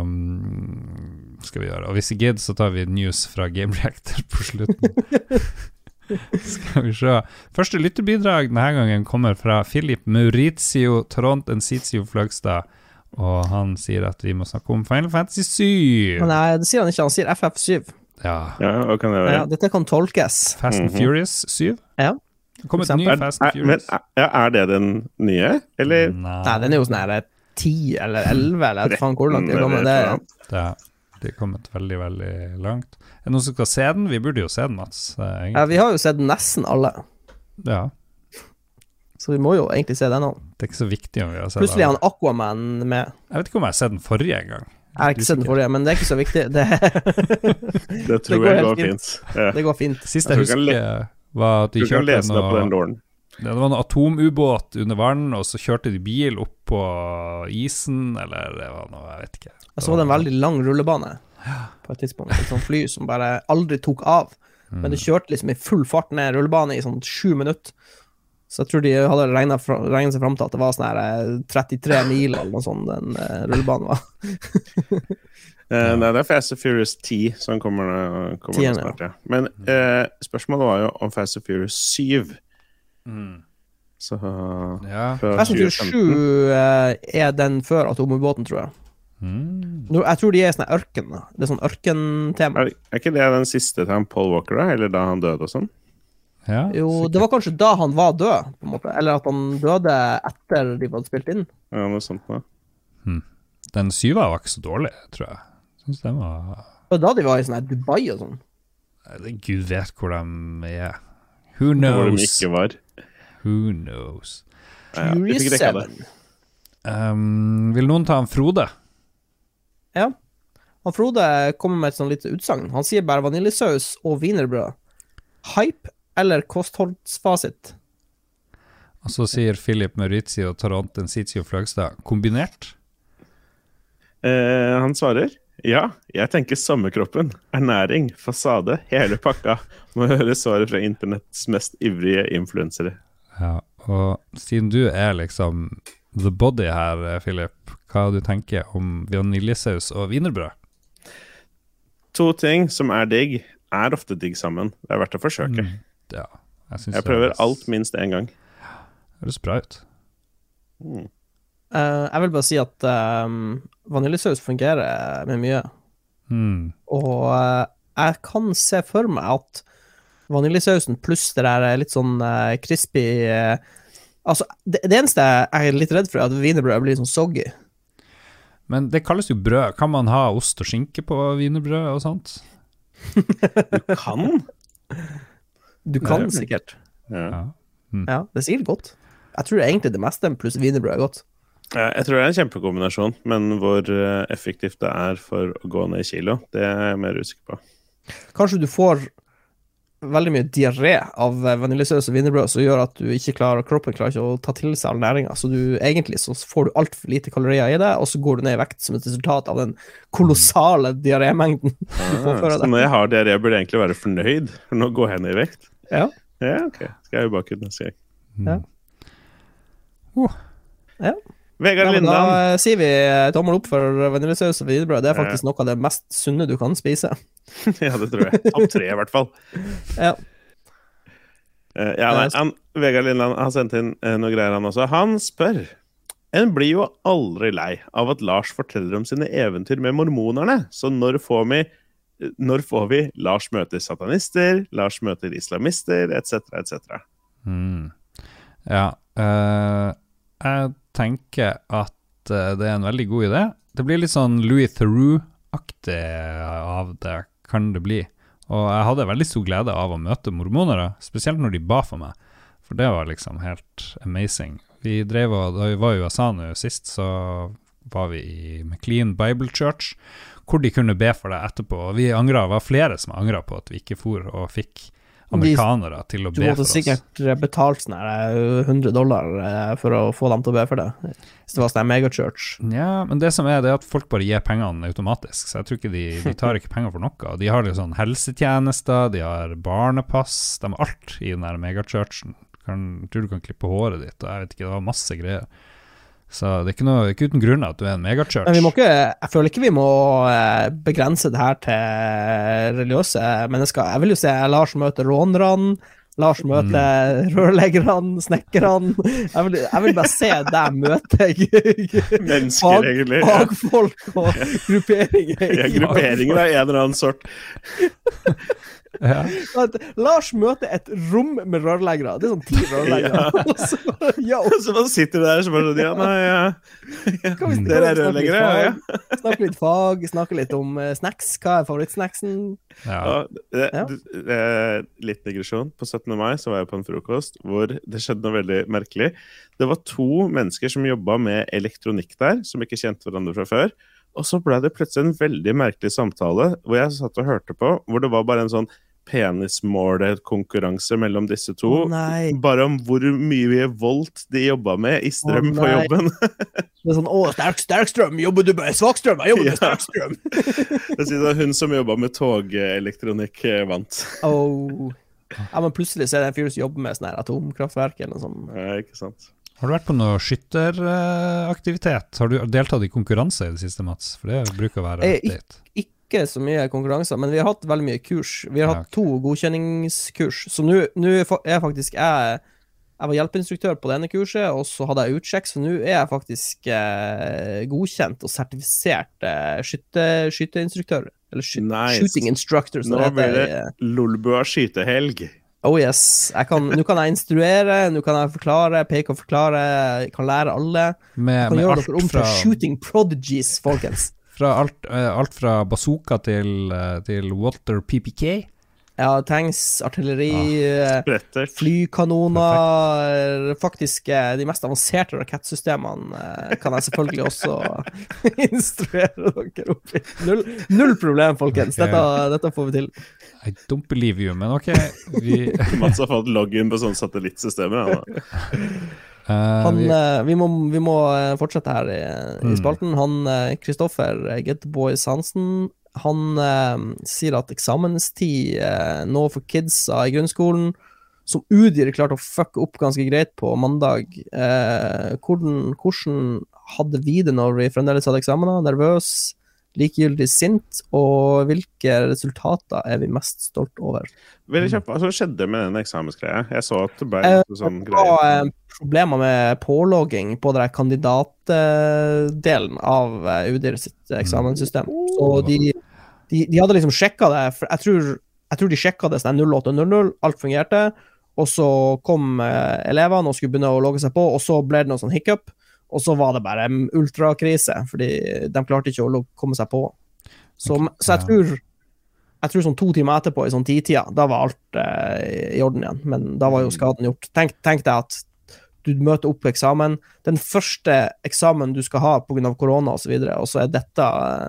Um, skal vi gjøre. Og hvis vi gidder, så tar vi news fra Game Reactor på slutten. Skal vi se. Første lytterbidrag denne gangen kommer fra Philip Maurizio Trond Ensizio Fløgstad, og han sier at vi må snakke om Final Fantasy syv. Men nei, det sier han ikke, han sier F F syv. Ja, Ja, hva kan det være? Ja, dette kan tolkes. Fast and Mhm. Furious syv. Ja. Det kom et For ny Er, Fast and er, men, Furious. er, er det den nye, eller? Nei, Nei, den er jo sånn her ti eller elleve, eller vet faen hvor langt det Eller kommer. et Det, eller annet? det, det er kommet veldig, veldig langt. Er det noen som skal se den? Vi burde jo se den, Mats. eh, ja, egentlig. vi har jo sett nesten alle, Ja, så vi må jo egentlig se den òg. det er ikke så viktig om vi har sett Plutselig er den. han Aquaman med. Jeg vet ikke om jeg har sett den forrige en gang. Jeg har ikke sett den forrige, men det er ikke så viktig. Det, Det tror går jeg helt går fint. fint. Ja. det går fint. Sist Jeg jeg tror du kan husker var at de Du kan kjørte lese deg på den noe, låren. det var noe atomubåt under vann, og så kjørte de bil opp på isen, eller det var noe, jeg vet ikke. Og så var det en veldig lang rullebane på et tidspunkt. Et sånt fly som bare aldri tok av. Men det kjørte liksom i full fart ned rullebane i sånn sju minutter. Så jeg tror de hadde regnet, fra, regnet seg frem til at det var sånn her eh, trettitre mil eller noe sånt den eh, rullebanen var. Eh, nei, det er Fast and Furious ti som kommer, nå- kommer nå Tieren, snart, ja. Men eh, spørsmålet var jo om Fast and Furious syv. Mm. Så Ja. fra Fast and Furious tjue femten. sju eh, er den før atomubåten, tror jeg. Mm. Nå, jeg tror de er sånn her ørken. Da. Det er sånn ørkentema. Er, er ikke det den siste til han Paul Walker, da? Eller da han døde og sånn? Ja, Jo, sikkert. det var kanskje da han var død, på en måte. Eller at han døde etter de hadde spilt inn. Ja, noe sånt da. Den syva var ikke så dårlig, tror jeg. Synes den var... Det var da de var i sånn her Dubai og sånn. Nei, Gud vet hvor de er. Who Hvor de knows? ikke var. Who knows? Ja, ja, vi fikk Furious rekka det. Seven. Um, vil noen ta en Frode? Ja. Han Frode kommer med et sånn lite utsagn. Han sier bare vaniljesaus og wienerbrød. Hype eller kostholdsfasit? Og så sier Philip Maurizio Toronto Ensizio Fløgstad kombinert. Eh, han svarer ja, jeg tenker sommerkroppen, ernæring, fasade, hele pakka. Må høre svaret fra internetts mest ivrige influensere. Ja, og siden du er liksom the body her, Philip, hva du tenker om vaniljesaus og wienerbrød? To ting som er digg, er ofte digg sammen. Det er verdt å forsøke. Mm. Ja, jeg, synes Jeg det prøver høres- alt minst én gang. høres bra ut. Mm. Eh, jeg vil bare si at um, vaniljesaus fungerer med mye. Mm. Og eh, jeg kan se for meg at vaniljesausen pluss det der litt sånn uh, crispy eh, Altså, det, det eneste jeg er litt redd for, er at wienerbrød blir sånn soggy. Men det kalles jo brød. Kan man ha ost og skinke på wienerbrød og sånt? Du kan? Du kan Ja. sikkert. Ja. Ja. Ja, det er sikkert godt. Jeg tror egentlig det meste pluss wienerbrød er godt. Eh, Jeg tror det er en kjempekombinasjon, men hvor eh, effektivt det er for å gå ned i kilo, det er jeg mer usikker på. Kanskje du får veldig mye diaré av vaniljesaus og wienerbrød som gjør at du ikke klarer, kroppen klarer ikke å ta til seg all næringen, så du egentlig så får du alt for lite kalorier i det, og så går du ned i vekt som et resultat av den kolossale diarémengden. Ah, så når jeg har diaré burde jeg egentlig være fornøyd, for nå går jeg ned i vekt. Ja. Ja, ok. Skal jeg jo bare kunne si. Ja. Uh. Ja. Vegard Ja, men Lindland. da sier vi tommel opp for vaniljesaus og wienerbrød. Det er faktisk noe av det mest sunne du kan spise. Ja, det tror jeg. Topp tre i hvert fall. Ja. Uh, ja, nei, han, Vegard Lindland har sendt inn uh, noe greier han også. Han spør, en blir jo aldri lei av at Lars forteller om sine eventyr med mormonerne, så når får vi, når får vi Lars møter satanister, Lars møter islamister, et cetera, et cetera. Mm. Ja, uh, jeg tenker at uh, det er en veldig god idé. Det blir litt sånn Louis Theroux-aktig av det, kan det bli. Og jeg hadde veldig stor glede av å møte mormonere, spesielt når de ba for meg. For det var liksom helt amazing. Vi drev og, da vi var i U S A nå sist, så var vi i McLean Bible Church, hvor de kunne be for deg etterpå. Og vi angret, var flere som angret på at vi ikke for og fikk amerikanere til å Du be for måtte oss. sikkert betalt sånn her hundre dollar eh, for å få dem til å be for det. Hvis det var sånn her megachurch. Ja, men det som er, det er at folk bare gir pengene automatisk, så jeg tror ikke de, de tar ikke penger for noe. De har liksom sånn helsetjenester, de har barnepass, de har alt i den der megachurchen. Kan, tror du kan klippe håret ditt, og jeg vet ikke, det var masse greier. Så det er ikke, noe, ikke uten grunn at du er en megachurch. Men vi må ikke, jeg føler ikke vi må eh, begrense det her til religiøse mennesker. Jeg vil jo se Lars møte rånerne, Lars møte mm. rørleggerne, snekkerne. Jeg vil, jeg vil bare se deg møte Mennesker, fag, egentlig. fagfolk og grupperinger. Ja, grupperinger av en eller annen sort. Ja. At Lars møter et rom med rørleggere. Det er sånn ti rørleggere. Ja. Og så bare, yo, Så man sitter der så bare sånn, ja, nei, ja. ja. kan vi Dere er snakke litt rørleggere, ja. fag, snakke litt fag, snakke litt om eh, snacks. Hva er favorittsnacksen? Ja. Ja, det, Ja. det, det, litt digresjon. På syttende mai så var jeg på en frokost hvor det skjedde noe veldig merkelig. Det var to mennesker som jobbet med elektronikk der, som ikke kjente hverandre fra før. Og så ble det plutselig en veldig merkelig samtale, hvor jeg satt og hørte på, hvor det var bare en sånn penismålet-konkurranse mellom disse to. Å, nei. Bare om hvor mye volt de jobbet med i strøm Å, på nei. jobben. Det er sånn, å, sterk, sterk strøm, jobber du med svak strøm, jeg jobber med Ja. sterk strøm. Jeg sier det, hun som jobbet med togelektronikk eh, vant. Oh. Ja, men plutselig så er det en fyr som jobber med sånn her atomkraftverk eller noe sånt. Ja, ikke sant? Har du vært på noe skytteraktivitet? Har du deltatt i konkurranse i det siste, Mats? For det bruker å være Eh, update. Ikke så mye konkurranser, men vi har hatt veldig mye kurs. Vi har Ja, hatt to godkjenningskurs. Så nå nå er fa- er faktisk jeg Jeg var hjelpeinstruktør på det ene kurset, og så hadde jeg utsjekk, så nå er jeg faktisk eh, godkjent og sertifisert eh, skytte, skytteinstruktør. Eller sky Nice. shooting instructor, som Nå det blir heter. det eh, Lolbua skytehelg. Oh yes. Jeg kan, nå kan jeg instruere, nå kan jeg forklare, peke og forklare, jeg kan lære alle. Med, Jeg kan med gjøre alt dere om fra, til shooting prodigies, folkens. fra alt, eh, alt fra bazooka til, eh, til Walter P P K. Ja, tanks, artilleri, eh, Brettert. flykanoner, faktisk eh, de mest avanserte rakettsystemene eh, kan jeg selvfølgelig også instruere dere opp i. Null, null problem, folkens. Ok. Dette, dette får vi til. I don't believe you, men ok. Vi, Mats har fått login på sånne satellittsystemer. Ja, da. eh, Han, vi, eh, vi, må, vi må eh, fortsette her i, i Mm. spalten. Han, eh, Kristoffer eh, Get Boys Hansen, han eh, sier at eksamenstid eh, nå for kidsa i grunnskolen, som Udir klarte å fucke opp ganske greit på mandag. Eh, hvordan, hvordan hadde vi det når vi fremdeles hadde eksamener? Nervøs, likegyldig sint, og hvilke resultater er vi mest stolt over? Veldig kjapt, hva som skjedde med den eksamensgreia? Jeg så at det ble Eh, noe sånn Det var greier. eh, problemer med pålogging på den kandidatdelen av eh, Udir sitt eksamenssystem. Så de, de, de hadde liksom sjekka det, for jeg tror, jeg tror de sjekka det sånn null åtte null null, alt fungerte, og så kom eh, elevene og skulle begynne å logge seg på, og så ble det noe sånn hiccup, og så var det bare en ultrakrise, fordi de klarte ikke å log- komme seg på. Så, så jeg tror jeg tror sånn to timer etterpå, i sånn ti-tida, da var alt eh, i orden igjen, men da var jo skaden gjort. Tenk, tenk deg at du møter opp på eksamen, den første eksamen du skal ha på grunn av korona og så videre, og så er dette, eh,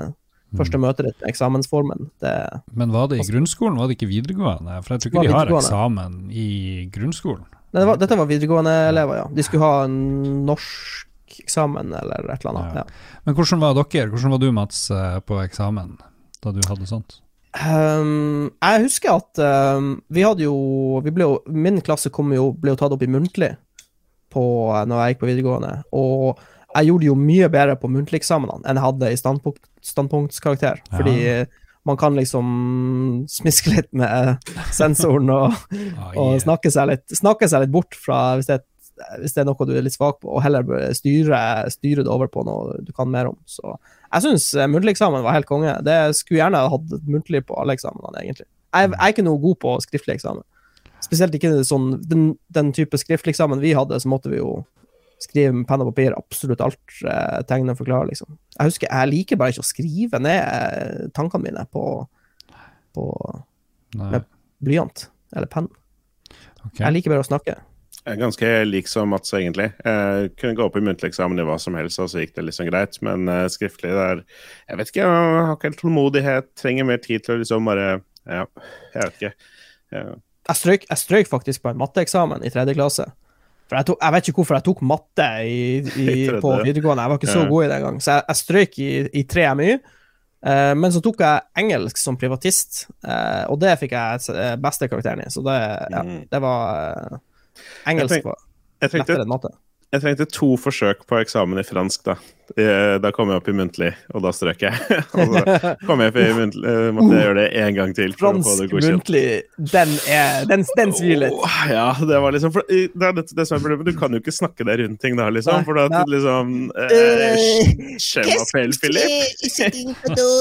Første møtet ditt, eksamensformen. Det, Men var det i grunnskolen, var det ikke videregående? For jeg tror ikke de har eksamen i grunnskolen. Det var, dette var videregående elever, ja. De skulle ha en norsk eksamen eller et eller annet. Ja. Ja. Men hvordan var dere? Hvordan var du, Mats, på eksamen da du hadde sånt? Um, jeg husker at um, vi hadde jo, vi ble jo min klasse kom jo, ble jo tatt opp i muntlig på, når jeg gikk på videregående, og jeg gjorde jo mye bedre på muntlig eksamenene enn jeg hadde i standpunkt, standpunktskarakter, ja. Fordi man kan liksom smiske litt med sensoren og, oh, yeah. og snakke, seg litt, snakke seg litt bort fra hvis det, hvis det er noe du er litt svak på, og heller styre, styre det over på noe du kan mer om. Så jeg synes muntlig eksamen var helt konge. Det skulle gjerne ha hatt muntlig på alle eksamenene, egentlig. Jeg, jeg er ikke noe god på skriftlig eksamen. Spesielt ikke sånn, den, den type skriftlig eksamen vi hadde, så måtte vi jo skrive med penn og papir, absolutt alt, eh, tegne og forklare, liksom. Jeg husker, jeg liker bare ikke å skrive ned tankene mine på, på med blyant, eller penn. Okay. Jeg liker bare å snakke. Jeg er ganske lik som Mats, egentlig. Jeg kunne gå opp i muntlig eksamen i hva som helst, og så gikk det liksom greit, men uh, skriftlig der, jeg vet ikke, jeg har ikke helt tålmodighet, trenger mer tid til å liksom bare, ja, jeg vet ikke. Ja. Jeg strøk, jeg strøk faktisk på en matteeksamen i tredje klasse. For jeg, tok, jeg vet ikke hvorfor jeg tok matte i, i, på videregående, jeg var ikke så ja. God i det en gang, så jeg, jeg strøk i, i tre M Y, uh, men så tok jeg engelsk som privatist, uh, og det fikk jeg beste karakteren i, så det, ja, det var... Uh, engelsk var lettere enn matte. Jeg trengte to forsøk på eksamen i fransk da. Da kom jeg opp i muntlig, og da strøk jeg. Og så kom jeg opp i muntlig, måtte jeg gjøre det en gang til. Fransk muntlig, den er, den, den svir litt. Oh, ja, det var liksom, for, det er det, det som er problemet, du kan jo ikke snakke deg rundt ting da, liksom, for da liksom, eh, Skjemappell, Philip.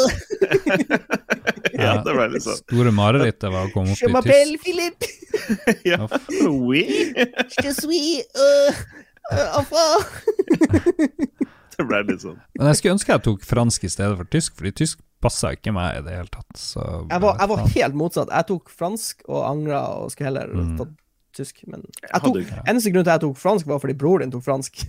Ja, det ble liksom. Store marerittet var å komme opp i tysk. Skjemappell, Philip. Ja, oui. Je suis, øh, det ble litt sånn. Men jeg skulle ønske jeg tok fransk i stedet for tysk, fordi tysk passet ikke meg i det hele tatt. Så jeg, var, jeg var helt motsatt. Jeg tok fransk og angret og skulle heller mm. tatt tysk. Men jeg tok, eneste grunn til at jeg tok fransk var fordi bror din tok fransk.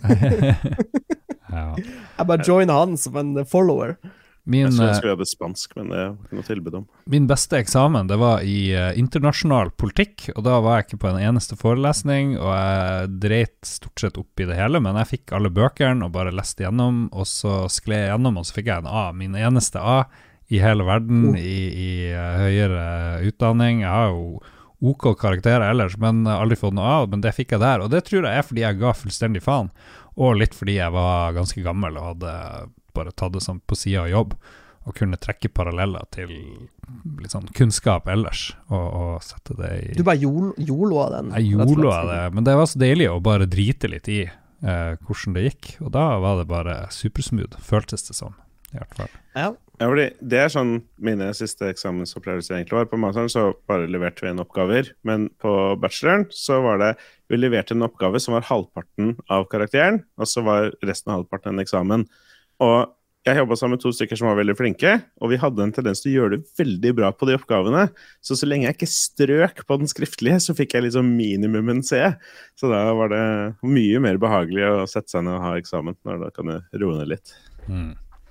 Ja. Jeg bare joinet han som en follower. Min, jeg tror jeg skulle gjøre det spansk, men det er ikke noe tilbud om. Min beste eksamen, det var i uh, internasjonal politikk, og da var jeg ikke på en eneste forelesning, og jeg dreit stort sett opp i det hele, men jeg fikk alle bøkene og bare leste gjennom, og så skled jeg gjennom, og så fikk jeg en A, min eneste A i hele verden, mm. i, i uh, høyere utdanning. Jeg har jo OK karakterer ellers, men aldri fått noe A, men det fikk jeg der, og det tror jeg er fordi jeg ga fullstendig faen, og litt fordi jeg var ganske gammel og hadde bare tatt det som på siden av jobb, og kunne trekke paralleller til litt sånn kunnskap ellers, og, og sette det i... Du bare jol, jolo av den? Jeg jolo av det, men det var så deilig å bare drite litt i eh, hvordan det gikk, og da var det bare supersmooth, føltes det som, i hvert fall. Ja. Ja, fordi det er sånn mine siste eksamensopplevelser egentlig var. På masteren så bare leverte vi en oppgaver, men på bacheloren så var det, vi leverte en oppgave som var halvparten av karakteren, og så var resten av halvparten en eksamen. Og jeg jobbet sammen med to stykker som var veldig flinke, og vi hadde en tendens til å gjøre det veldig bra på de oppgavene. Så så lenge jeg ikke strøk på den skriftlige, så fikk jeg liksom minimum en C. Så da var det mye mer behagelig å sette seg ned og ha eksamen, når da kan jeg roe ned litt. Mm.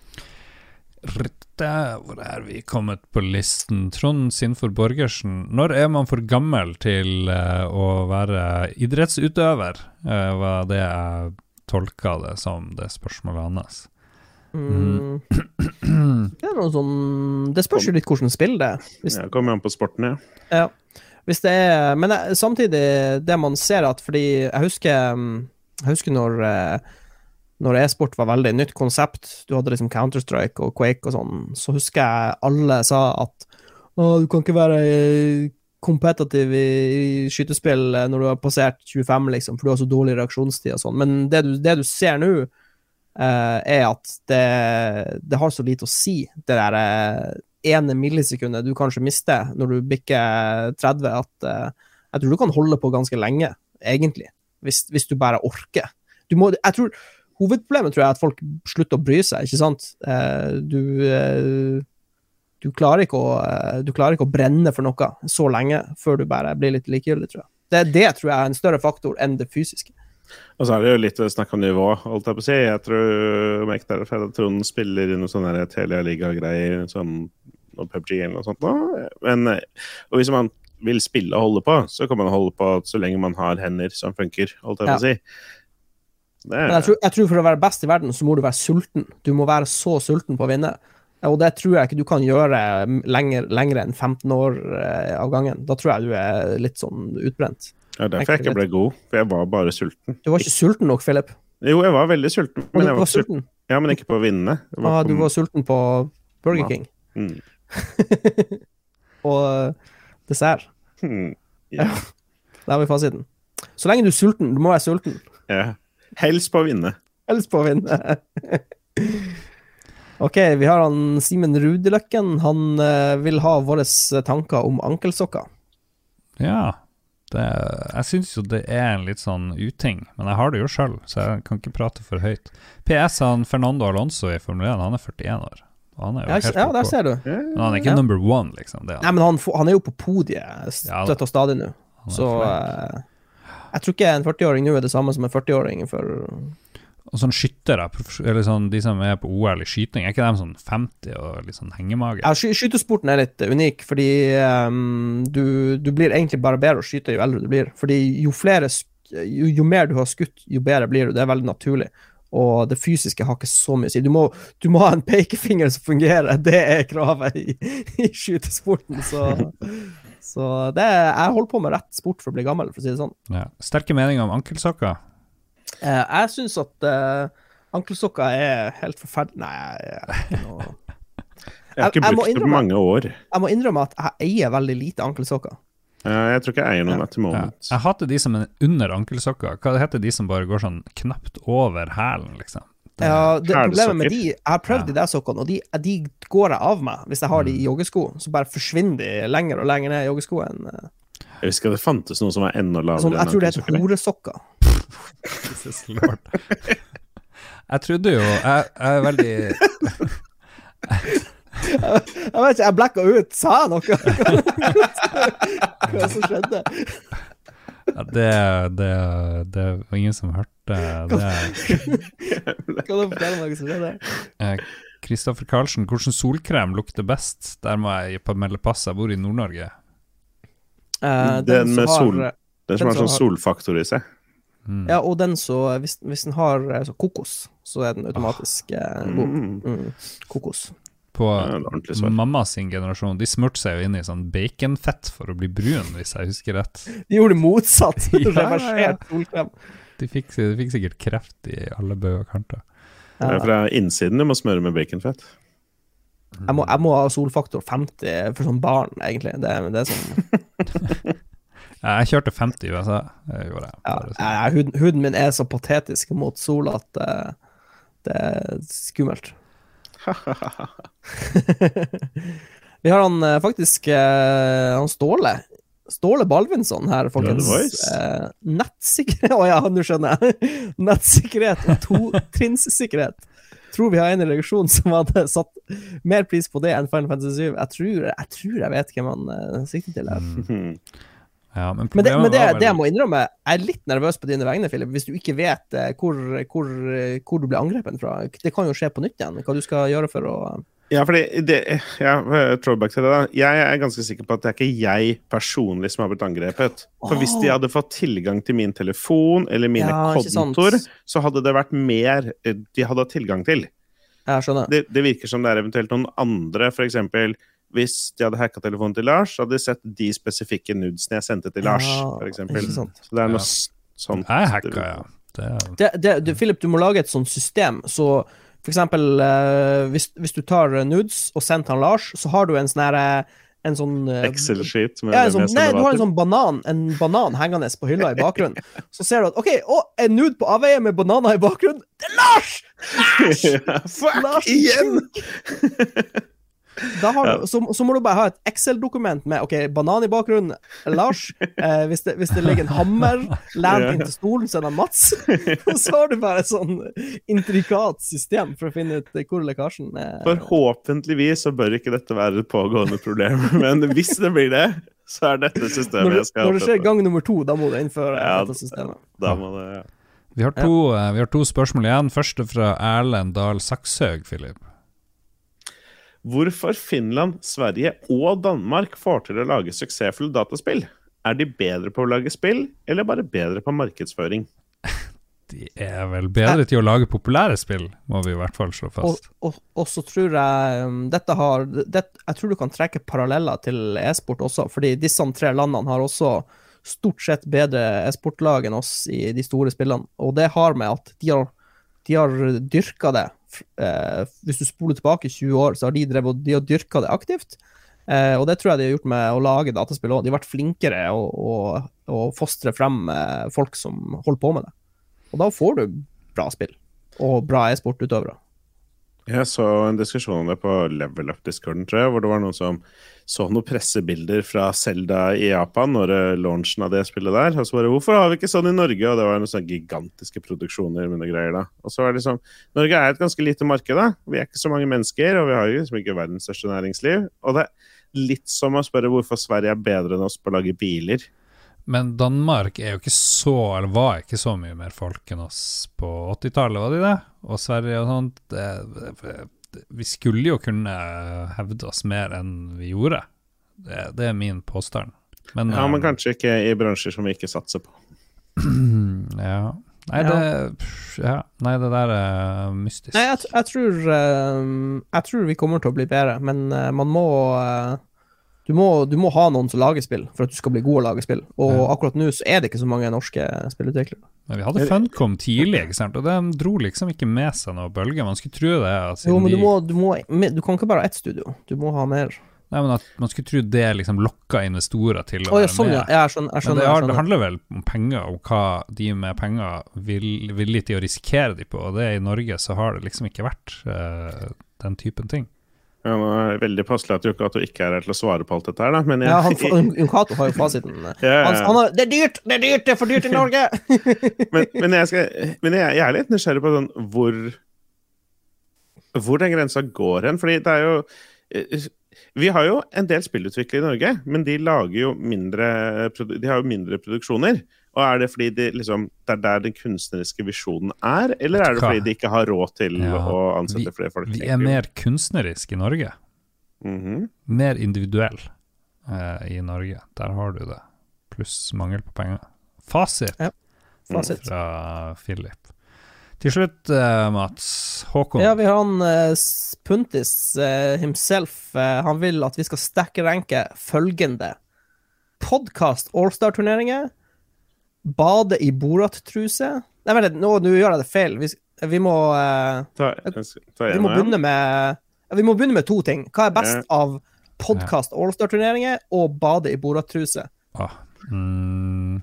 Ritte, hvor er vi kommet på listen? Trond Sinfor Borgersen, når er man for gammel til uh, å være idrettsutøver? Uh, var det jeg tolket det som det spørsmålet hans. Mm. Det er noe sånn, det spørs jo litt hvordan spill det er. Hvis, ja, kommer an på sporten, ja. Ja, hvis det er, men jeg, samtidig det man ser at, fordi jeg husker, jeg husker når, når e-sport var veldig nytt konsept, du hadde liksom Counter-Strike og Quake og sånn, så husker jeg alle sa at Åh, du kan ikke være kompetitiv i, i skytespill når du har passert tjuefem, liksom, for du har så dårlig reaksjonstid og sånn, men det du, det du ser nå Uh, er at det, det har så lite å si, det der uh, ene millisekundet du kanskje mister når du bikker tretti, at uh, jeg tror du kan holde på ganske lenge, egentlig, hvis, hvis du bare orker. Du må, jeg tror, hovedproblemet tror jeg er at folk slutter å bry seg, ikke sant? Uh, du, uh, du, klarer ikke å, uh, du klarer ikke å brenne for noe så lenge, før du bare blir litt likegyldig, tror jeg. Det, det tror jeg er en større faktor enn det fysiske. Og så er det jo litt snakk om nivå, holdt jeg på å si. Jeg tror Mektar og Fred Trond spiller i noe sånn her Telia Liga-greier, sånn noe P U B G eller noe sånt. Men, og hvis man vil spille og holde på, så kan man holde på så lenge man har hender som funker, holdt jeg på å si. Det er... Men jeg tror, jeg tror for å være best i verden, så må du være sulten. Du må være så sulten på å vinne. Og det tror jeg ikke du kan gjøre lenger, lenger enn femten år av gangen. Da tror jeg du er litt sånn utbrent. Ja, derfor jeg ikke ble god, for jeg var bare sulten. Du var ikke sulten nok, Philip? Jo, jeg var veldig sulten. Men du jeg var sulten? Ja, men ikke på å vinne. Ah, du var sulten på Burger King? Mm. Og dessert? Mm. Yeah. Ja, der har vi fasiten. Så lenge du er sulten, du må være sulten. Ja, helst på å vinne. Helst på å vinne. Ok, vi har han Simen Rudeløkken. Han uh, vil ha våre tanker om ankelsokker. Ja, det, jeg synes jo det er en litt sånn uting, men jeg har det jo selv, så jeg kan ikke prate for høyt. P S han Fernando Alonso i Formel én, han er førtien år. Han er jo ja, helt ja, der ser du. Men han er ikke ja. number one, liksom. Det, Nei, men han, han er jo på podiet støtt og stadig nå. Så uh, jeg tror ikke en førti-åring nå er det samme som en førti-åring for... Og sånn skyttere, eller sånn, de som er på O L i skyting, er ikke de sånn femti og litt sånn hengemage? Ja, sky skytesporten er litt unik, fordi um, du, du blir egentlig bare bedre å skyte jo eldre du blir. Fordi jo flere, jo, jo mer du har skutt, jo bedre blir du. Det er veldig naturlig. Og det fysiske har ikke så mye å si. Du må, du må ha en pekefinger som fungerer. Det er kravet i, i skytesporten, så... Så det er, jeg holder på med rett sport for å bli gammel, for å si det sånn. Ja. Sterke meninger om ankelsokker? Eh, jeg synes at uh, ankelsokker er helt forferdelig. Nei, jeg er ikke noe... Jeg har ikke brukt det på mange år. Jeg må innrømme at jeg eier veldig lite ankelsokker. Ja, jeg tror ikke jeg eier noen etter moment. Ja. Jeg hater de som er under ankelsokker. Hva heter de som bare går sånn knapt over hælen, liksom? Det, ja, det problemet med de, jeg har prøvd ja. de der sokkene, og de, de går jeg av meg hvis jeg har de i joggesko, så bare forsvinner de lenger og lenger ned i joggeskoen. Jeg husker det fantes noe som var enda lavere. Sånn, jeg tror det heter horesokker. Jesus Lord. Jeg trodde jo, jeg, jeg er veldig... jeg, jeg vet ikke, jeg blekket ut, sa jeg noe? Hva er det som skjedde? Ja, det, det, det var ingen som hørte det. Kan du fortelle meg som skjedde? Kristoffer Karlsen, hvordan solkrem lukter best? Der må jeg på melde pass, jeg bor i Nord-Norge. Uh, den, den med har, sol, den, den som har sånn solfaktor i seg. Mm. Ja, og den så, hvis, hvis den har så kokos, så er den automatisk uh, god. Mm. Kokos. På ja, mamma sin generasjon, de smurte seg jo inn i sånn baconfett for å bli brun, hvis jeg husker rett. De gjorde det motsatt. ja, reversert solkrem. De fikk, de fikk sikkert kreft i alle bøy og kanter. Ja. Det er fra innsiden du må smøre med baconfett. Jeg må, jeg må ha solfaktor femti for sånn barn, egentlig. Det, det er sånn... Jeg kjørte femti i U S A. Jeg gjorde det. Ja, jeg, huden, huden min er så patetisk mot sol at uh, det er skummelt. Vi har han uh, faktisk uh, han Ståle Ståle Baldvinsson her, folkens. Uh, nettsikkerhet, å oh, ja, nå skjønner jeg. Nettsikkerhet og totrinnssikkerhet. Tror vi har en redaksjon som hadde satt mer pris på det enn Final Fantasy syv. Jeg tror jeg, tror jeg vet hvem han uh, sikter til her. Mm. Ja, men, men, det, men det, vel... det jeg må innrømme, jeg er litt nervøs på dine vegne, Philip, hvis du ikke vet uh, hvor, hvor, hvor du blir angrepen fra. Det kan jo skje på nytt igjen, hva du skal gjøre for å... Ja, fordi det, ja, throwback til det da. Jeg er ganske sikker på at det er ikke jeg personlig som har blitt angrepet. For oh. hvis de hadde fått tilgang til min telefon eller mine ja, kontor, så hadde det vært mer de hadde hatt tilgang til. Jeg skjønner. Det, det virker som det er eventuelt noen andre, for eksempel... Hvis de hadde hacket telefonen til Lars, så hadde de sett de spesifikke nudesene jeg sendte til Lars, ja, for eksempel. Så det er noe ja. sånt. Jeg hacket, ja. Det er... det, det, du, Philip, du må lage et sånt system, så for eksempel, uh, hvis, hvis du tar nudes og sender han Lars, så har du en sånn her, en sånn... Uh, Excel-sheet. Ja, sånn, nei, du har en sånn banan, en banan hengende på hylla i bakgrunnen. Så ser du at, ok, å, en nude på avveie med bananer i bakgrunnen, det er Lars! Lars! Ja, fuck, Lars igjen! Da har du, ja. så, så må du bare ha et Excel-dokument med ok, banan i bakgrunnen, Lars, eh, hvis, det, hvis det ligger en hammer land inn til stolen, så er det Mats. Og så har du bare et sånn intrikat system for å finne ut hvor lekkasjen er. Forhåpentligvis så bør ikke dette være et pågående problem, men hvis det blir det, så er dette systemet når, jeg skal når det skjer gang nummer to, da må du innføre ja, dette systemet. Da må det, ja. Vi har to, ja. vi har to spørsmål igjen. Første fra Erlend Dahl Saksøg, Philip. Hvorfor Finland, Sverige og Danmark får til å lage suksessfulle dataspill? Er de bedre på å lage spill, eller bare bedre på markedsføring? De er vel bedre til å lage populære spill, må vi i hvert fall slå fast. Og, og, og så tror jeg um, dette har det, Jeg tror du kan trekke paralleller til e-sport også, fordi disse tre landene har også stort sett bedre e-sportlag enn oss i de store spillene, og det har med at de har, de har dyrka det. Eh, hvis du spoler tilbake tjue år, så har de drevet, de har dyrka det aktivt, eh, og det tror jeg de har gjort med å lage dataspill også. De har vært flinkere å, å, å fostre frem eh, folk som holder på med det. Og da får du bra spill, og bra e-sportutøvere. Jeg så en diskusjon om det på Level Up-discorden, tror jeg, hvor det var noen som så noen pressebilder fra Zelda i Japan når launchen av det spillet der, og så bare, hvorfor har vi ikke sånn i Norge? Og det var noen sånne gigantiske produksjoner med noen greier da. Og så var det liksom, Norge er et ganske lite marked da, vi er ikke så mange mennesker, og vi har jo liksom ikke verdens største næringsliv, og det er litt som å spørre hvorfor Sverige er bedre enn oss på å lage biler. Men Danmark er jo ikke så, eller var ikke så mye mer folk enn oss på åttitallet, var de det? Og Sverige og sånt, det, det, vi skulle jo kunne hevde oss mer enn vi gjorde. Det, det er min påstand. Men, ja, men kanskje ikke i bransjer som vi ikke satser på. ja. Nei, det, ja. Nei, det der er mystisk. Nei, jeg, jeg, tror, jeg tror vi kommer til å bli bedre, men man må... Du må, du må ha noen som lager spill for at du skal bli god å lage spill. Og ja. Akkurat nå så er det ikke så mange norske spillutviklere. Men vi hadde Funcom tidlig, ikke sant? Og de dro liksom ikke med seg noe bølge. Man skulle tro det. Jo, men du, må, du, må, du kan ikke bare ha ett studio. Du må ha mer. Nei, men at man skulle tro det liksom lokka investorer til å oh, ja, være sånn, med. Ja. Jeg skjønner, jeg skjønner, men det, har, jeg det handler vel om penger, og hva de med penger vil, villige til å risikere de på. Og det i Norge så har det liksom ikke vært uh, den typen ting. Ja, det er veldig passelig at Junkato ikke er her til å svare på alt dette her, da. Men jeg, ja, han, Junkato har jo fasiten. ja, ja. Han, han har, det er dyrt, det er dyrt, det er for dyrt i Norge! men men, jeg, skal, men jeg, jeg er litt nysgjerrig på sånn, hvor, hvor den grensa går hen, fordi det er jo... Vi har jo en del spillutviklere i Norge, men de lager jo mindre, de har jo mindre produksjoner. Og er det fordi de, liksom, det er der den kunstneriske visjonen er, eller er det fordi de ikke har råd til ja, å ansette vi, flere folk? Vi er mer kunstnerisk i Norge. Mm-hmm. Mer individuell eh, i Norge. Der har du det. Pluss mangel på penger. Fasit, ja, fasit. fra Philip. Til slutt, uh, Mats, Håkon. Ja, vi har han uh, Puntis uh, himself. Uh, han vil at vi skal stakke ranke følgende. Podcast All-Star-turneringer. Bade i Borat-truse. Nei, vent litt, nå, nå gjør jeg det feil. Vi, vi må uh, ta, ta Vi må begynne med Vi må begynne med to ting. Hva er best ja. Av podcast All-Star-turneringer og bade i Borat-truse? Ah. Mm.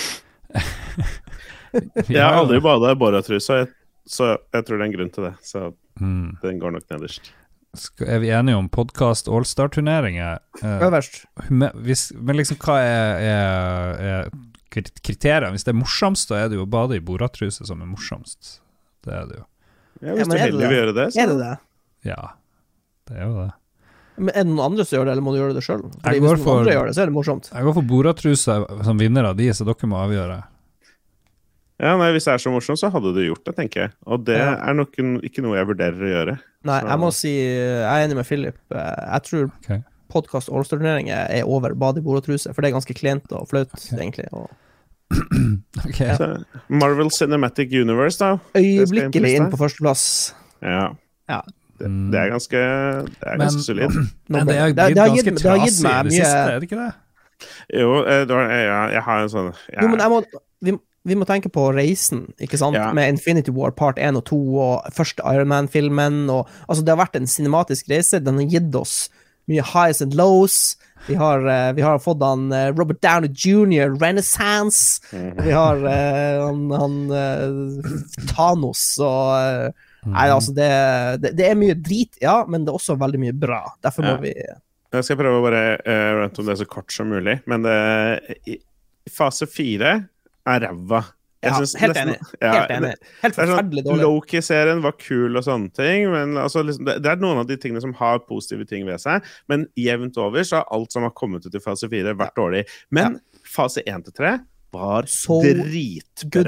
Jeg har aldri badet i Borat-trusa, så jeg tror det er en grunn til det. Så mm. den går nok nederst. Er vi enige om podcast All-Star-turneringer? Øverst. Uh, men liksom, hva er, er, er kriterier? Hvis det er morsomst, så er det jo bade i Borat-truse som er morsomst. Det er det jo. Ja, hvis ja, du heller vil gjøre det, så... Er det det? Ja, det er jo det. Men er det noen andre som gjør det, eller må du gjøre det selv? Fordi hvis noen for, andre gjør det, så er det morsomt. Jeg går for Borat-truse som vinner av de, så dere må avgjøre. Ja, nei, hvis det er så morsomt, så hadde du gjort det, tenker jeg. Og det ja. Er nok ikke noe jeg vurderer å gjøre. Nei, så. Jeg må si, jeg er enig med Philip. Jeg tror okay. podcast All-Star-turneringer er over bade i Borat-truse, for det er ganske klent og flaut, okay. egentlig. Og... okay. Så, Marvel Cinematic Universe, da. Øyeblikkelig inn på første plass. Ja. Ja. Det, det er ganske Det er ganske solid. Men det er det, det har gitt, ganske det har gitt meg det mye siste, er det ikke det? Jo, da, jeg, jeg har en sånn jeg... Jo, men jeg må vi, vi må tenke på reisen, ikke sant? Ja. Med Infinity War part one og two og første Iron Man-filmen og, altså det har vært en cinematisk reise. Den har gitt oss mye highs and lows. Vi har, uh, vi har fått han uh, Robert Downey junior Renaissance. Mm-hmm. Vi har uh, han, han uh, Thanos og uh, Nei, altså det, det, det er mye drit, ja, men det er også veldig mye bra. Derfor må ja. Vi... Jeg skal prøve å bare uh, rante om det så kort som mulig, men det, i, fase fire er ræva. Ja, helt nesten, enig. Ja, helt enig. Helt forferdelig sånn, dårlig. Loki-serien var kul og sånne ting, men altså, liksom, det, det er noen av de tingene som har positive ting ved seg, men jevnt over så har alt som har kommet ut i fase fire vært dårlig. Men ja. Fase one til tre var så dritbra.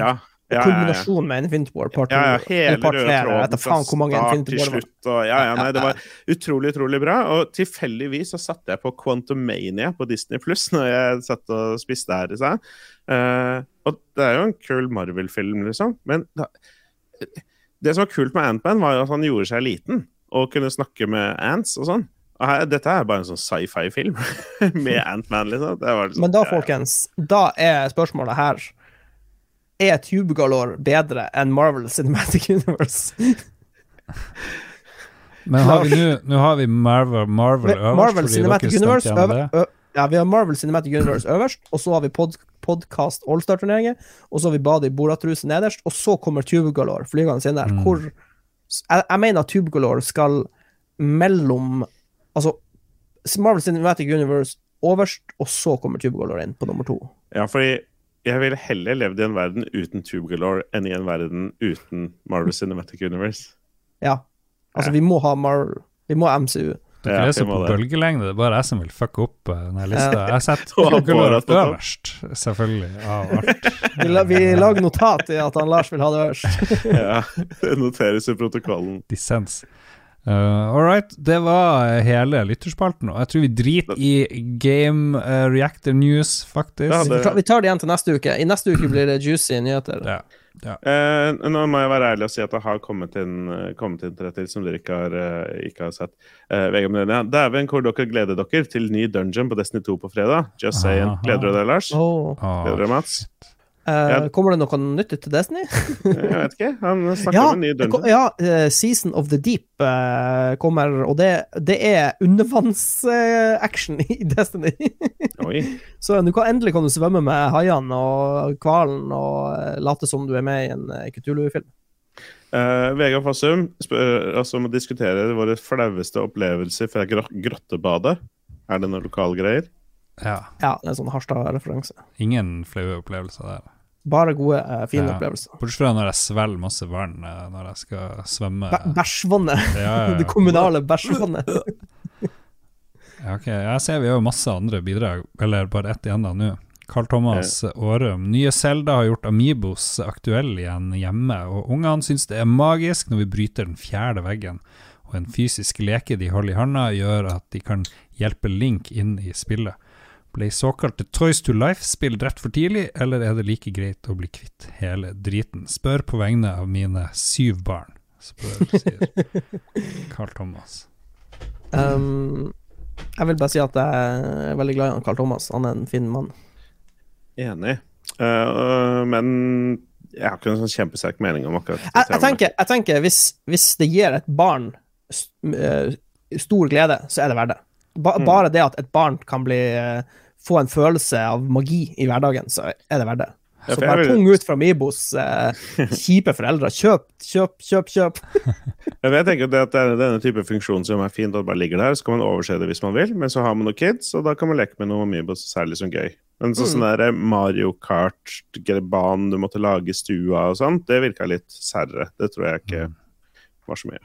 Ja, kulminasjon med Infinity War part to. Ja, ja, hele part røde tre, jeg vet tråden da faen hvor mange start Infinity til War det var. slutt. Og, ja, ja, nei, det var utrolig, utrolig bra. Og tilfeldigvis så satte jeg på Quantumania på Disney Plus når jeg satt og spiste her i seg. Uh, og det er jo en kul Marvel-film, liksom. Men da, det som var kult med Ant-Man var jo at han gjorde seg liten og kunne snakke med ants og sånn. Og her, dette er bare en sånn sci-fi-film med Ant-Man, liksom. Det var liksom. Men da, folkens, da er spørsmålet her: er Tubegalore bedre enn Marvel Cinematic Universe? Men har vi nå nå har vi Marvel, Marvel øverst, Marvel Cinematic Universe øver, ø, ja, vi har Marvel Cinematic Universe øverst, og så har vi pod, podcast All-Star-turneringer, og så har vi Bade i Boratruse nederst, og så kommer Tubegalore flygende inn der. Mm. Hvor, jeg, jeg mener at Tubegalore skal mellom, altså Marvel Cinematic Universe øverst, og så kommer Tubegalore inn på nummer to. Ja, fordi jeg ville heller levd i en verden uten Tubegalore enn i en verden uten Marvel Cinematic Universe. Ja, altså vi må ha Marvel, vi må ha M C U. Dere Ja, leser vi må på det. bølgelengde, det er bare jeg som vil fucke opp uh, denne lista. Jeg har sett Og han Tubegalore får det. øverst, selvfølgelig, av alt. Vi, la, vi lager notat i at han Lars vil ha det øverst. Ja, det noteres i protokollen. Dissens. Uh, all right, det var hele lytterspalten, og jeg tror vi driter i Game uh, Reactor News, faktisk. Ja, Vi det- tar, vi tar det igjen til neste uke. I neste uke blir det juicy nyheter. Ja, ja. Eh, nå må jeg være ærlig og si at det har kommet inn, eh, kommet inn tre til som dere ikke har, eh, ikke har sett. Eh, Vegard Melania, dæven hvor dere gleder dere til ny dungeon på Destiny to på fredag. Just saying. Aha. Gleder du deg, Lars? Oh. Ah, Gleder du deg, Mats? Eh, Ja. Kommer det noe nytt til Destiny? Jeg vet ikke. Han snakker Ja, om en ny det kom- dungeon. ja eh, Season of the Deep eh, kommer, og det, det er undervanns-action i Destiny. Oi. Så nå kan, endelig kan du svømme med haiene og kvalen og eh, late som du er med i en uh, Cthulhu-film. Eh, Vegard Fossum spør oss om å diskutere våre flaueste opplevelser fra gro grottebadet. Er det noen lokalgreier? ja. Ja, det er en sånn Harstad-referanse. Ingen flaue opplevelser der. Bare gode, eh, fine Ja. opplevelser. Bortsett fra når jeg svelger masse vann eh, når jeg skal svømme. Bæ- Bæsjvannet. Ja, ja, ja. Det kommunale bæsjvannet. Ja, ok, jeg ser vi har jo masse andre bidrag, eller bare ett igjen da nå. Carl Thomas Årum. Nye Zelda har gjort Amiibos aktuell igjen hjemme, og ungene synes det er magisk når vi bryter den fjerde veggen, og en fysisk leke de holder i handa gjør at de kan hjelpe Link inn i spillet. Ble såkalte Toys to Life-spill drept for tidlig, eller er det like greit å bli kvitt hele driten? Spør på vegne av mine syv barn, spør, sier Carl Thomas. Um, jeg vil bare si at jeg er veldig glad i han Carl Thomas. Han er en fin mann. Enig. Eh, men jeg har ikke en sånn kjempesterk mening om akkurat det Jeg, jeg temaet. tenker, jeg tenker hvis, hvis det gir et barn st eh, stor glede, så er det verdt det. Ba Mm. Bare det at et barn kan bli eh, få en følelse av magi i hverdagen, så er det verdt det. Ja, Så for jeg bare vil- pung ut fra Amiibos eh, kjipe foreldre. Kjøp, kjøp, kjøp, kjøp. Ja, Jeg tenker det at det er denne type funksjon som er fint at bare ligger der, så kan man overse det hvis man vil, men så har man noen kids, og da kan man leke med noe Amiibos, særlig som gøy. Men så, Mm. sånn der Mario Kart-ban du måtte lage i stua og sånt, det virka litt særre. Det tror jeg ikke var så mye.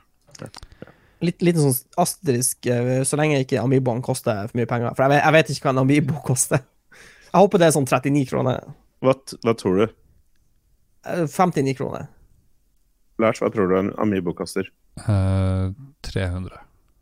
Litt, litt sånn asterisk, eh, så lenge ikke Amiiboen koster for mye penger. For jeg vet, jeg vet ikke hva en Amiibo koster. Jeg håper det er sånn trettini kroner. Hva, hva tror du? Eh, femtini kroner. Lars, hva tror du en Amiibo koster? Uh, tre hundre.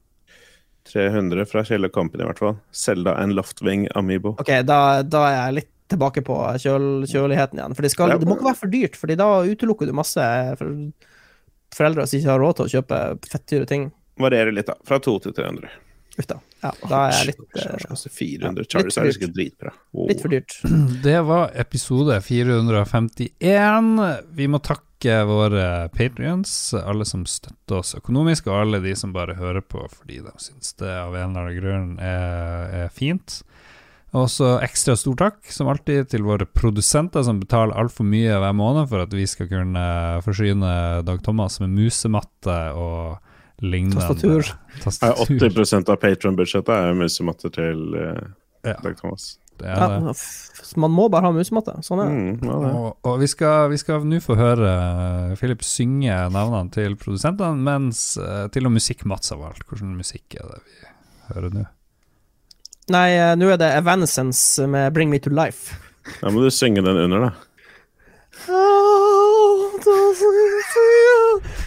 tre hundre fra Kjell Company i hvert fall. Zelda en Loftwing Amiibo. Ok, da, da er jeg litt tilbake på kjøl, kjøligheten igjen. For det, skal, Ja. det må ikke være for dyrt, Fordi da utelukker du masse for, foreldre som ikke har råd til å kjøpe fettdyre ting. Varierer litt da, fra to til tre hundre. Uff da. Ja, da er jeg litt, Charles eh, koster fire hundre. ja, litt Charles for er dyrt. sikkert dritbra. Wow. litt for dyrt. Det var episode fire hundre femtien. Vi må takke våre Patreons, alle som støtter oss økonomisk, og alle de som bare hører på fordi de synes det av en eller annen grunn er, er fint. Og så ekstra stor takk, som alltid, til våre produsenter som betaler alt for mye hver måned for at vi skal kunne forsyne Dag Thomas med musematte og lignende. Tastatur. Ja, Tastatur. åtti prosent av Patreon-budsjettet er musematter til uh, Ja, Dag Thomas. det er Ja, det. f- man må bare ha musematte. Sånn er det. Mm, ja, det. Og, og vi skal vi skal nå få høre uh, Philip synge navnene til produsentene, mens uh, til og musikk Mats har valgt. Hvordan musikk er det vi hører nå? Nei, eh, nå er det Evanescence med Bring Me To Life. Da må du synge den under, da. Oh,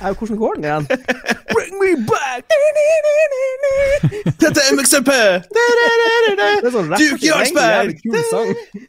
Hvordan går den igjen? Bring me back! Dette er M X M P! Det er sånn rap. Duke Jarlsberg! Jævlig kul sang.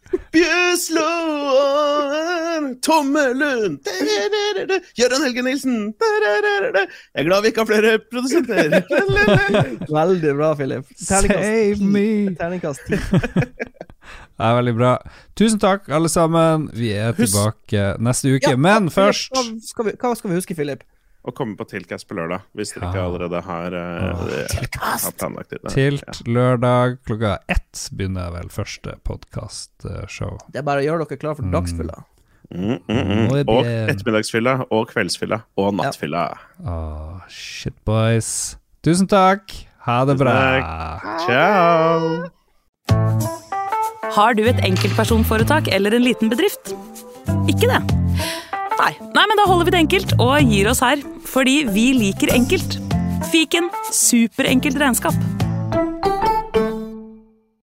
Bjøslån! Tommelund! Gøran Helge Nilsen! Jeg er glad vi ikke har flere produsenter. Veldig bra, Philip. Save me! Terningkast ti. Det er veldig bra. Tusen takk, alle sammen. Vi er Husk. tilbake neste uke. Ja, Men Philip, først hva skal, vi, hva skal vi huske, Philip? Å komme på Tiltcast på lørdag, hvis dere Ja. ikke allerede har, uh, har planlagt det. Tilt lørdag klokka ett begynner vel første podcast-show. Det er bare å gjøre dere klar for dagsfylla. Mm, mm, mm. Må jeg Og be- ettermiddagsfylla, og kveldsfylla, og nattfylla. Åh, shit, boys. Tusen takk. Ha det Tusen bra. Ciao! Har du et enkeltpersonforetak eller en liten bedrift? Ikke det? Nei. Nei, men da holder vi det enkelt og gir oss her. Fordi vi liker enkelt. Fiken superenkelt regnskap.